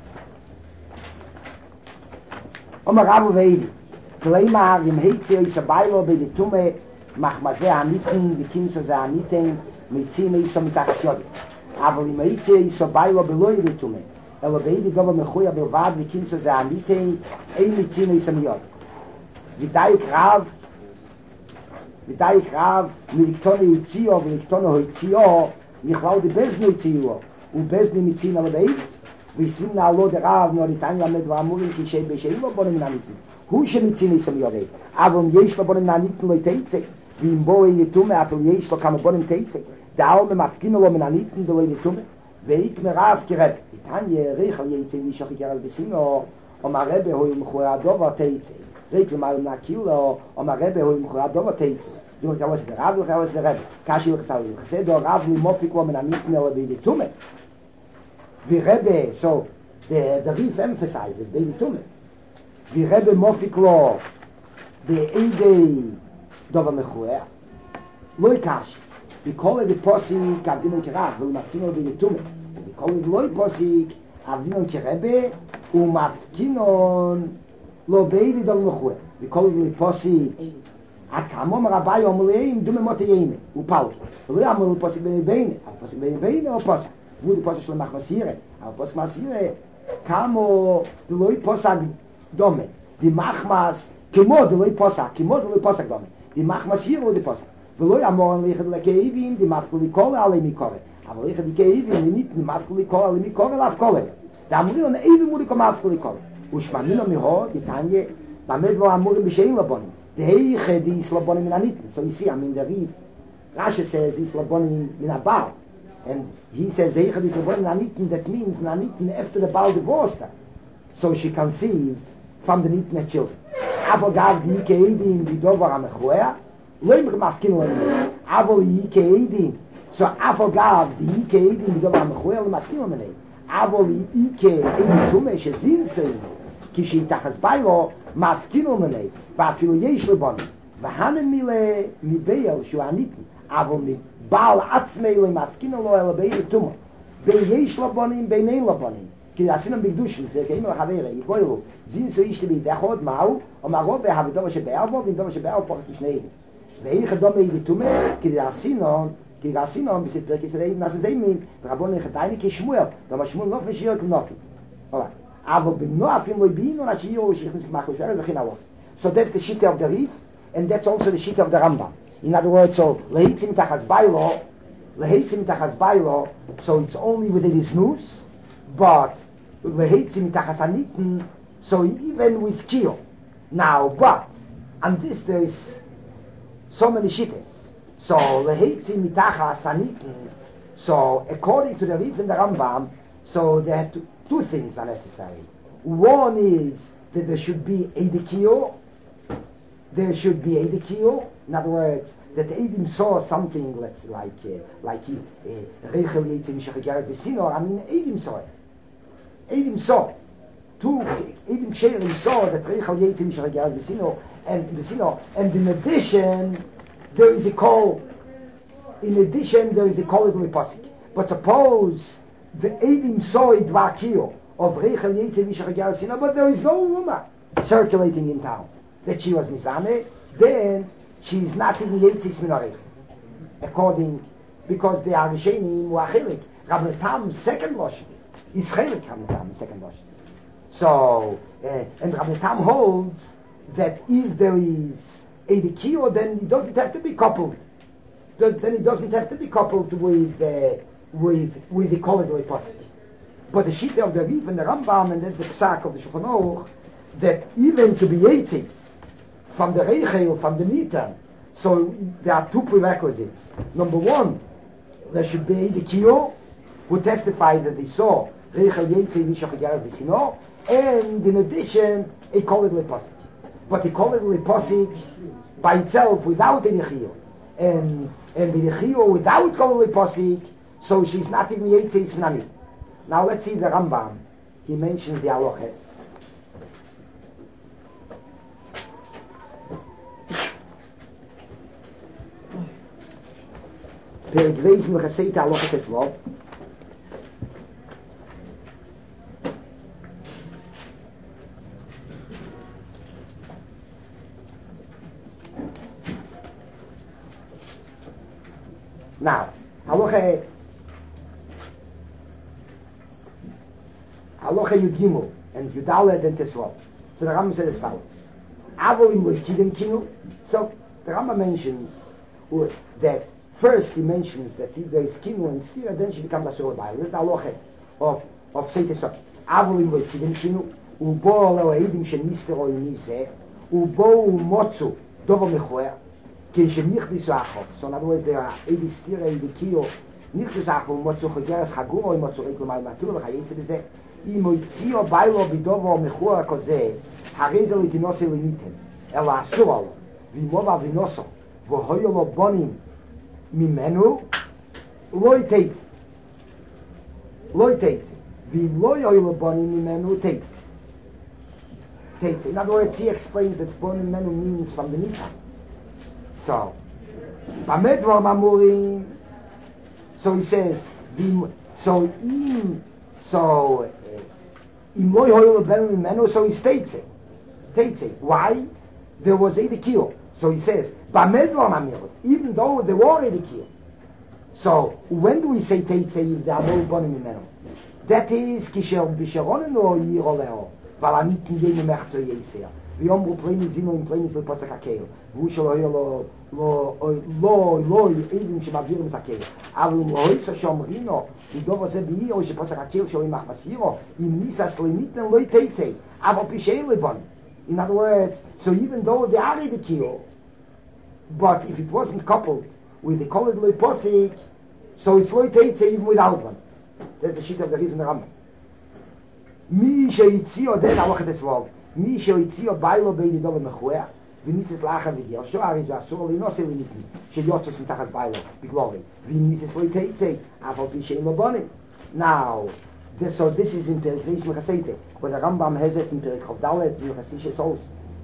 Omar Rabu Veidi. Kleimar im Heitze is a Bailo bei de Tume mach ma ze aniten, wie kinsa ze aniten, mit zime is so mit Achsjod. Aber im Heitze is a Bailo beloi de Tume. Elo beidi doba mechuya belvad, wie kinsa ze aniten, ein mit zime is a Miod. Vidai Krav, Vidai Krav, miliktone Yitzio, miliktone Hoitzio, niklau di Bezni Yitzio, u Bezni mitzin ala beid, ויסווים נעלו דרב נוריתן למד ואמורים כשי בשאים לא בונים נעניתן הוא שמיצין יש מיורי אבל אם יש לו בונים נעניתן לא תיצה ואם בואי יתומה אפל יש לו כמה בונים תיצה דאו ממחקינו לו מנעניתן דלו יתומה ואית מרב כרב איתן יעריך על יצא מישוך יקרל בסינו או מרבה הוא מחורי הדובר תיצה Rekel mal na Kilo, o ma Rebbe hol im Chorad Dova Teitz. Du musst ja was der Rav, was der Rebbe. Kashi will gesagt, ich sehe der Rav, wie Mofik, wo man am Mitten, oder wie die Tumme. Wie Rebbe, so, der, der Rief emphasizes, wie die Tumme. Wie Rebbe Mofik, lo, der Eidei, Dova Mechuer, Loi Kashi. Wie kolle die Posik, Avdimon Kerav, wo Maftino wie die Tumme. Wie kolle die Loi Posik, Avdimon Kerebbe, und Maftinon, lo Beidi Dova Mechuer. Wie kolle die Posik, at kamom rabai omleim dume moteyme u paul lo amol posig bene bene a posig bene bene o pos wo die posig schon mach masire a pos masire kamo de loy posag dome die mach mas kemo de loy posag kemo de loy posag dome die mach masire wo die posag lo amol liegen le keivin die mach li kol alle mi kore aber liegen die keivin nit die mach li kol alle mi kore laf kole da mo no even mo die komaf li kol u shmanino mi ho die tanje ba med wo amol bi shein labon the heiche die slabonim in aniten. So you see, I mean, the Riv, Rashi says he's slabonim in a bar. And he says the heiche die slabonim in aniten, that means in aniten after the bal divorced her. So she conceived from the nitne children. Aber gab die Ike Eidin, die Dover am Echuea, loim gemacht kino in aber die Ike Eidin, so aber gab die Ike Eidin, die Dover am Echuea, loim gemacht kino in aber die Ike Eidin tume, she zin sein, ki she tachas bailo, מפתינו מני, ואפילו יש לבון, והנן מילה מבייל שהוא עניתן, אבל מבעל עצמי למפתינו לו אלא בי לתומו, בין יש לבונים, בין אין לבונים, כי עשינו בקדושים, כאינו לחברה, יבואלו, זין סו איש לבי דחוד מהו, אמרו בהבי דומה שבאר בו, ודומה שבאר פורס בשניהם. ואין חדומה לתומה, כי עשינו, כי עשינו, בספר כסראים, נעשה זה מין, ורבון נכתייני כשמואל, דומה שמואל נוף ושיר כנופי. אולי. Aber beim Noafim lo bin und ich ich nicht gemacht ich werde beginnen auf so that's the shit of the Rif and that's also the shit of the Rambam in other words so leitim tachas bailo leitim tachas bailo so it's only within his news but leitim tachas aniten so even with kio now but and this there is so many shittas so leitim tachas aniten so according to the Rif and the Rambam so they had to two things are necessary. One is that there should be a dikio. There should be a dikio. In other words, that Eidim saw something, let's like uh, like Rechel Yitzim Shechageres Besino. I mean, Eidim saw it. Eidim saw. Two Eidim Ksherim saw that Rechel Yitzim Shechageres Besino and Besino. And in addition, there is a call. In addition, there is a call in the Pasuk. But suppose the Eidim saw it vakio of Rechel Yitzim Shechageres, but there is no woman circulating in town that she was Mizane, then she is not in Yitzis Minorech. According, because they are Rishenim Uachilik. Rabbi Tam's second Loshen is Chelik Rabbi Tam's second Loshen. So, uh, and Rabbi Tam holds that if there is a Dikio, then it doesn't have to be coupled. Then it doesn't have to be coupled with uh, with with the Koledoi Pasuk. But the Shita of the Rif and the Rambam and then the Psak of the Shulchan Aruch, that even to be Yitzis from the Reichel, from the Nitan, so there are two prerequisites. Number one, there should be the Kio, who testified that they saw Reichel Yitzis Vishachageres Visino, and in addition, a Koledoi Pasuk. But a Koledoi Pasuk by itself, without any Chio, and and the Chio without Koledoi Pasuk, so she's not even Yitzis Nani. Now let's see the Rambam. He mentions the Aloches. Perek Beis Mechaseit Aloches Eslov. Now, Aloche Aloche Yud Gimel and Yudaled and Tesvav. So the Rambam says as follows. Avolim Loishkidim Kinu. So the Rambam mentions that first he mentions that if there is Kinu and Stira, then she becomes a Surah Baal. That's the Aloche of, of Seitesok. Avolim Loishkidim Kinu. Ubo Leo Eidim Shen Mistero Yinise. Ubo Motzu Dovo Mechoer. Ken Shen Nichdisu Achov. So in other words, there are Eidi Stira, Eidi Kio. Nichdisu Achov, Motzu Chageres Chaguro, Motzu Reiklo Mai Matur, Chayetze Beze. אם הוא הציעו ביילו בדובו מחור כזה, הרי זה לתינוסי לניתן, אלא אסור עליו, וימובה ונוסו, והיו לו בונים ממנו, לא יתייצא. לא יתייצא. ואם לא היו לו בונים ממנו, תייצא. Teitzah. In other words, he explains that bonim menu means from the Nika. So, Bamedvar Mamurim, so he says, the, so im, so, im loy hoyel ben menu, so he states it. Teitzah. Why? There was a kill. So he says, Bamedvar Mamurim, even though there were a kill. So, when do we say Teitzah if there are no bonim menu? That is, kisher bisharonen or yiroleo. weil er nicht in jenem Mächt zu Jeser. Wie Omru Plenis Zino im Plenis le Posach HaKeil. Wo shelo hoyo lo, lo, lo, lo, eben שמעבירים סקל. אבל אם לא יצא שאומרינו, ודוב הזה בי, או שפוסח הקל שלו ימח מסירו, אם ניסס למיתן לא יתצא, אבל פישאי לבון. In other words, so even though they are the kill, but if it wasn't coupled with the colored loy posik, so it's loy teitze even without one. That's the shit of the reason the Rambam. Mi sheyitzio, then I look at this word. Mi sheyitzio bailo beidi dove mechueh, v'nisis lacha v'gir. So are it asur l'inose l'nitni, sheyotzos mitachas bailo, b'glovi. V'nisis loy teitze, afal pi shein lobonim. Now, this, so this is in Perek Reis Mechaseite, where the Rambam has it in Perek Chof Dalet, Mechasishes also.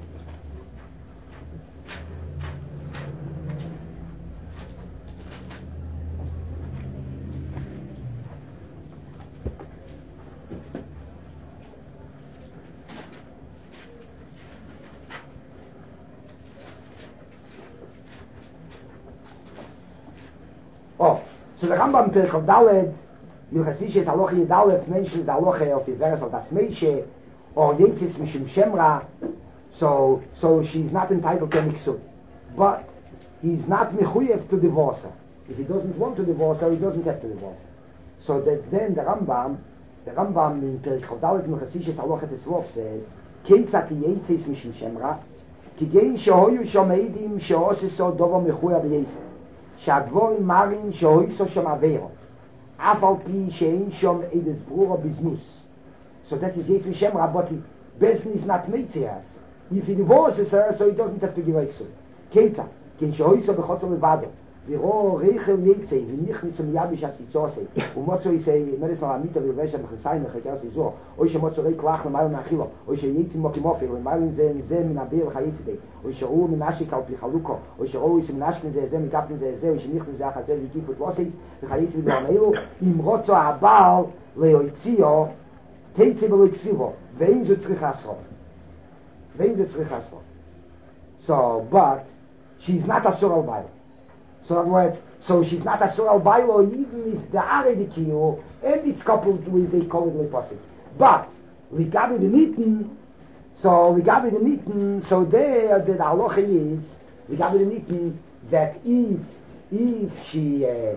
Oh, so the Rambam in Perek Chof Dalet, Milchasishes Aloche Yedalef mentions the Aloche of the verse of Das Meishe, or Yetzis Mishim Shemra, so so she's not entitled to Miksud. But he's not Mechuyev to divorce her. If he doesn't want to divorce her, he doesn't have to divorce her. So that then the Rambam, the Rambam in Perek Chof Dalet Milchasishes Aloche Tesvov says, Keitzat Yetzis Mishim Shemra, Kigein Shehoyu Shomeidim Sheosiso Dovo Mechuyev Yeser, Shadvorim Marim Shehoiso Shom Aveiro, Afal pi shein shom edes brura biznus. So that is Yetz Mishemra, but Besn is not Meitzias. If he divorces her, so he doesn't have to give Exo. Keita, ken shehoiso bechotzo levado, viro reichel Yetzei, v'nichnis um yabish asitzosei, umotzo yisei, meres malamita v'yovesha b'chesayim v'chekas izor, oi shemotzo reik lach l'mayl nachilo, oi sheyetzim mokimofi, l'mayl ze mze minabir v'chayetzidei, oi sheru minashik al pi chaluko, oi sheru yisem nashkin ze ze, mitapin ze ze, oi shenichnis ze achazel v'kiput loseis, v'chayetzidei v'ameilu, im rotzo abal leoitzio, teitze v'loiksivo, ve'in zu tzrichasro. Ve'in zu tzrichasro. So, but, she's not a sur al-bayl. So in other words, so she's not a sur al-baylo even if the already kiyo and it's coupled with the call it leposik. But ligabi the nitten, so ligabi the nitten, so there the halacha is ligabi the nitten that if if she uh,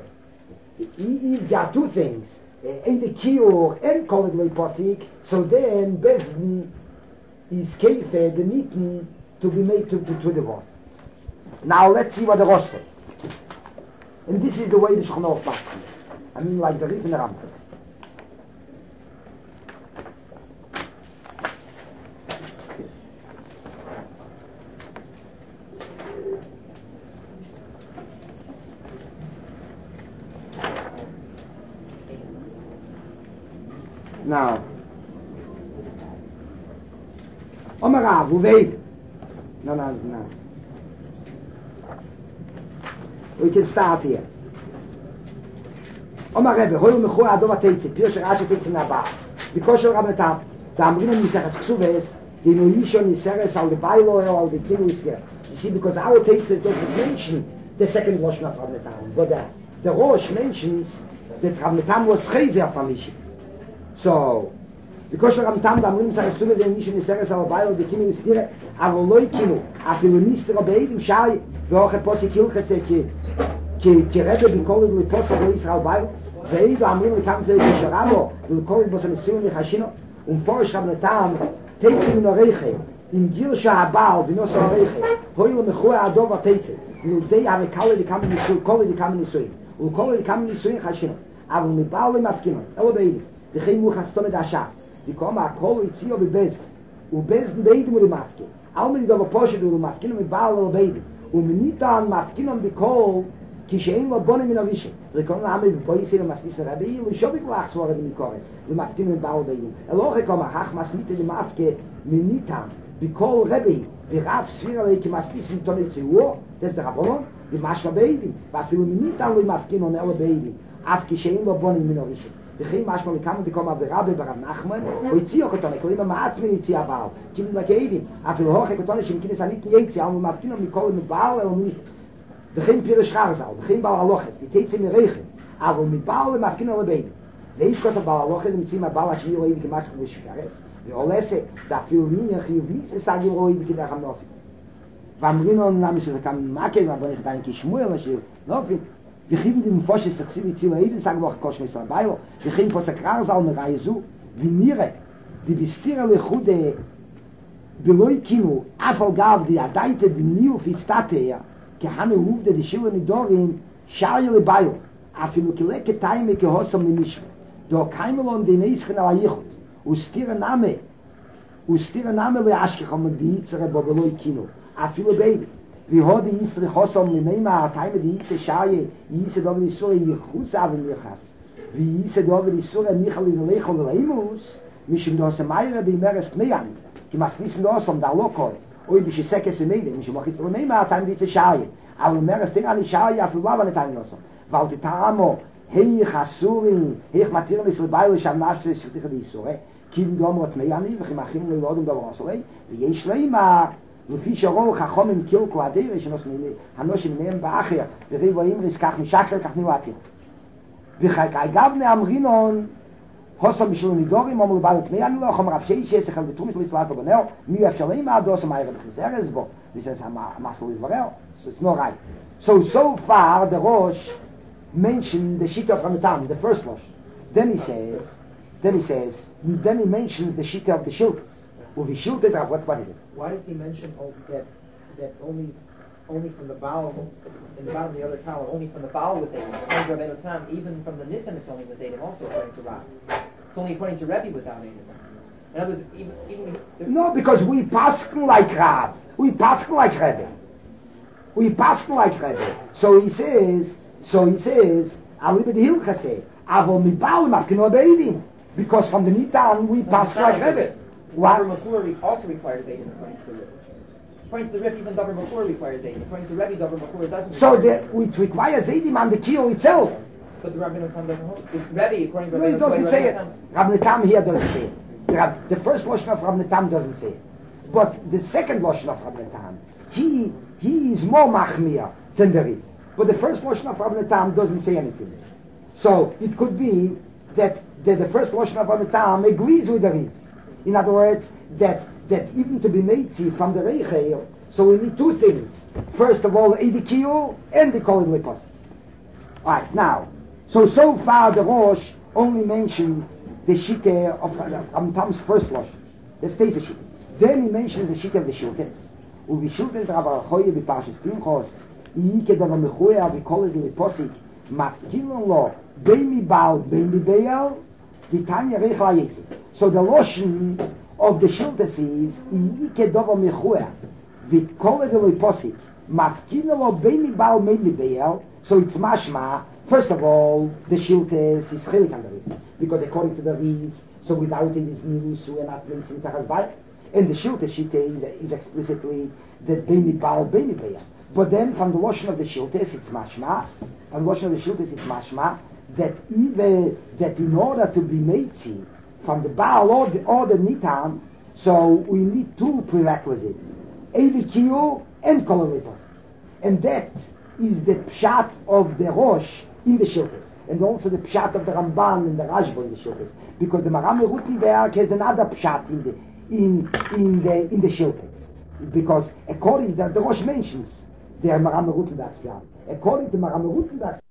if there are two things, uh, in the kiyo and call it leposik, so then Bezdin is kefed the nitten to be made to, to, to divorce. Now let's see what the Rosh says. And this is the way the Shulchan Aruch passes. I mean, like the Rif and the Rambam. Now, Omar Rav, who wait? No, no, no. We can start here. Omar Rebbe, hoyu mechu adov ateitze, Pirush Rashi teitze naba. Because shel Rabbi Tam, the Amrim Niseches Ksuves, the Nuishon Niseres al the Bailo or al the Kinu is here. You see, because our teitze doesn't mention the second Rosh of Rabbi Tam, but the, the Rosh mentions that Rabbi Tam was Chazer from Mishim. So, because shel Rabbi Tam, the Amrim Niseches Ksuves, the Nuishon Niseres al the Bailo, the Kinu is here, אבל לא יקנו, אפילו ניסטר בעידים שי, ואוכל פוסק הלכסה כרבא בקולד לפוסק לישראל ביו, ועידו אמרים לכם תלוי כשרבו, ולקולד בו סמסיון לחשינו, ומפורש רב נתם, תיצי מן הריכה, עם גיר שהבעל ונוס הריכה, הוי למחוי הדוב התיצי, ולדי המקלה לכמה ניסוי, קולד לכמה ניסויים, ולקולד לכמה ניסויים חשינו, אבל מבעל למפקינו, אלו בעידים, וכי מוחסתו מדשס, וקום הכל הציעו בבזק, ובזן ביידים ולמפקין. אלמי דבר פושט ולמפקין ומבעל ולביידים. ומניתן מפקינם בכל כשאין לו בונים מן הרישם. וקוראים לעמי ובויסי למסליס הרבי, ושוב יקלח סורת מקורת, ומפקינם מבעל וביידים. אלא איך אומר, אך מסניתה למפקה מניתן בכל רבי, ורב סביר עלי כמסליס נתוני ציור, זה זה רבון, זה משהו ביידים. ואפילו מניתן לו מפקינם אלה ביידים, אף כשאין לו בונים מן הרישם. וכי משמע לכמה דקום אברבי ברב נחמן, הוא הציע כתונה, קוראים המעצמי יציע בעל, כאילו לקהידים, אפילו הוכי כתונה שמכינס ענית מיציע, הוא מפתינו מכל מבעל אל מית, וכי פירש חרזל, וכי בעל הלוחס, תתצא מרחם, אבל מבעל למפתינו לבית, ואיש כוסף בעל הלוחס, מציעים מהבעל השני רואים כמשך ושפרס, ועולסה, זה אפילו ליnia חיובי, זה סגי רואים כדרך המנופים. ואמרינו נמי שזה כאן מקל, אבל אני חדיים כשמואל משהו, נופים, וכי די מפושס תחסיב יציל העידן סג בוח קוש מישראל ביילו וכי פוסק רזל מרייזו ונראה די בסתירה לחודה בלוי קינו אף על גב די עדייתה דניו פיסטטיה כחנו הובדה די שילה נדורים שעיה לביילו אפילו כלקה טיימה כהוסם למשווה דו קיימלון די נסחן על היחוד וסתירה נמה וסתירה נמה לאשכחם די יצרה בו בלוי קינו אפילו בייבי והוד יצרי חוסם למימה התיימה די יצא שעיה יצא דובר איסורי יחוץ אבן יחס ויצא דובר איסורי מיכל ללכו ולאימוס משום דוסם מיירה בימרס תמיין כי מסניסן דוסם דה לא קוי אוי בשסקס ומידה משום מחיץ למימה התיימה די יצא שעיה אבל מרס תראה לי שעיה אפילו לא בנתיים דוסם ועל תתאמו היך אסורים היך מתירים לסלבייל שם נפש שתיך די איסורי כי דומר תמייני וכי מאחים ללעודם דבר אסורי ויש לימה לפי שרור חכומים קילקו הדיר הנושים מהם באחר וריבו אימריס כך משקר כך נלעתיר וחגבני אמרינון הוסם בשלו נידורים אומר לבעל תמי אני לא יכול רב שיש שכל בתרומית לצלעת בנר מי אפשר להם הדוס המיירה בכניסרס בו this is המסלול לברר so it's not right so so far the Rosh mentioned the Shita from the Tam the first Rosh then he says then he says then he mentions the Shita of the Shiltas well the Shiltas are what what is it Why does he mention oh, that that only only from the bowel in the bottom of the other column, only from the bowel with Adam, according to Rabbeinu Tam, even from the Nitzan it's only with Adam, also according to Rav. It's only according to Rebbe without Adam. In other words, even, even no, because we paskin like Rav, we paskin like Rebbe, we paskin like Rebbe. So he says, so he says, Alibe de Hilcha say, Avo mi ba'al mafkino be'edim, because from the Nitan we paskin like Rebbe. Davar Makur also requires Adam according to the Rebbe. According to the Rebbe, even Davar Makur requires Adam. According to the Rebbe, Davar Makur doesn't. So the, it requires Adam on the kilo itself. But the Rabbeinu Tam doesn't hold. It's Rebbe according to No, he Rabbeinu doesn't say it. Rabbeinu Tam here doesn't say it. The, Rab, the first Lashon of Rabbeinu Tam doesn't say it. But the second Lashon of Rabbeinu Tam, he he is more machmir than the Rebbe. But the first Lashon of Rabbeinu Tam doesn't say anything. So it could be that, that the first Lashon of Rabbeinu Tam agrees with the Rebbe. In other words, that that even to be Meitzi from the Reichel, so we need two things. First of all, Edikiyu and the Kolid Lipos. Alright, now, so so far the Rosh only mentioned the Shite of Rabbeinu Tam's first Rosh. The stays the Shite. Then he mentions the Shite of the Shiltes. Uvi Shiltes Rabbi Choye b'Parshas Pinchos, Yike Davar Mechuya v'Kolid Liposik, Mafkilon lo, Beimi Baal, Beimi Be'el, Titanya Reichel HaYetzi. So the Loshen of the Shiltes is Yike Davar Mechuya v'Kolid Liposik, Mafkilon lo, Beimi Baal, Beimi Be'el. So it's mashma. First of all, the Shiltes is chelik on the Rebbe, because according to the Rebbe, so without it is nisu and not mitzvah tachas bayit. And the Shiltes Shite is, is explicitly that beini baal beini beya. But then from the Lashon of the Shiltes it's mashma, and the Lashon of the Shiltes it's mashma that even that in order to be meitzi from the baal or the, or the nitam, so we need two prerequisites: Eidikiyu and kololitos, and that is the pshat of the Rosh in the Shiltes, and also the pshat of the Ramban and the Rashba in the Shiltes, because the Maram Rutenberg has another pshat in the in in the in the Shiltes, because according to the, the Rosh mentions the Maram Rutenberg's pshat. According to Maram Rutenberg's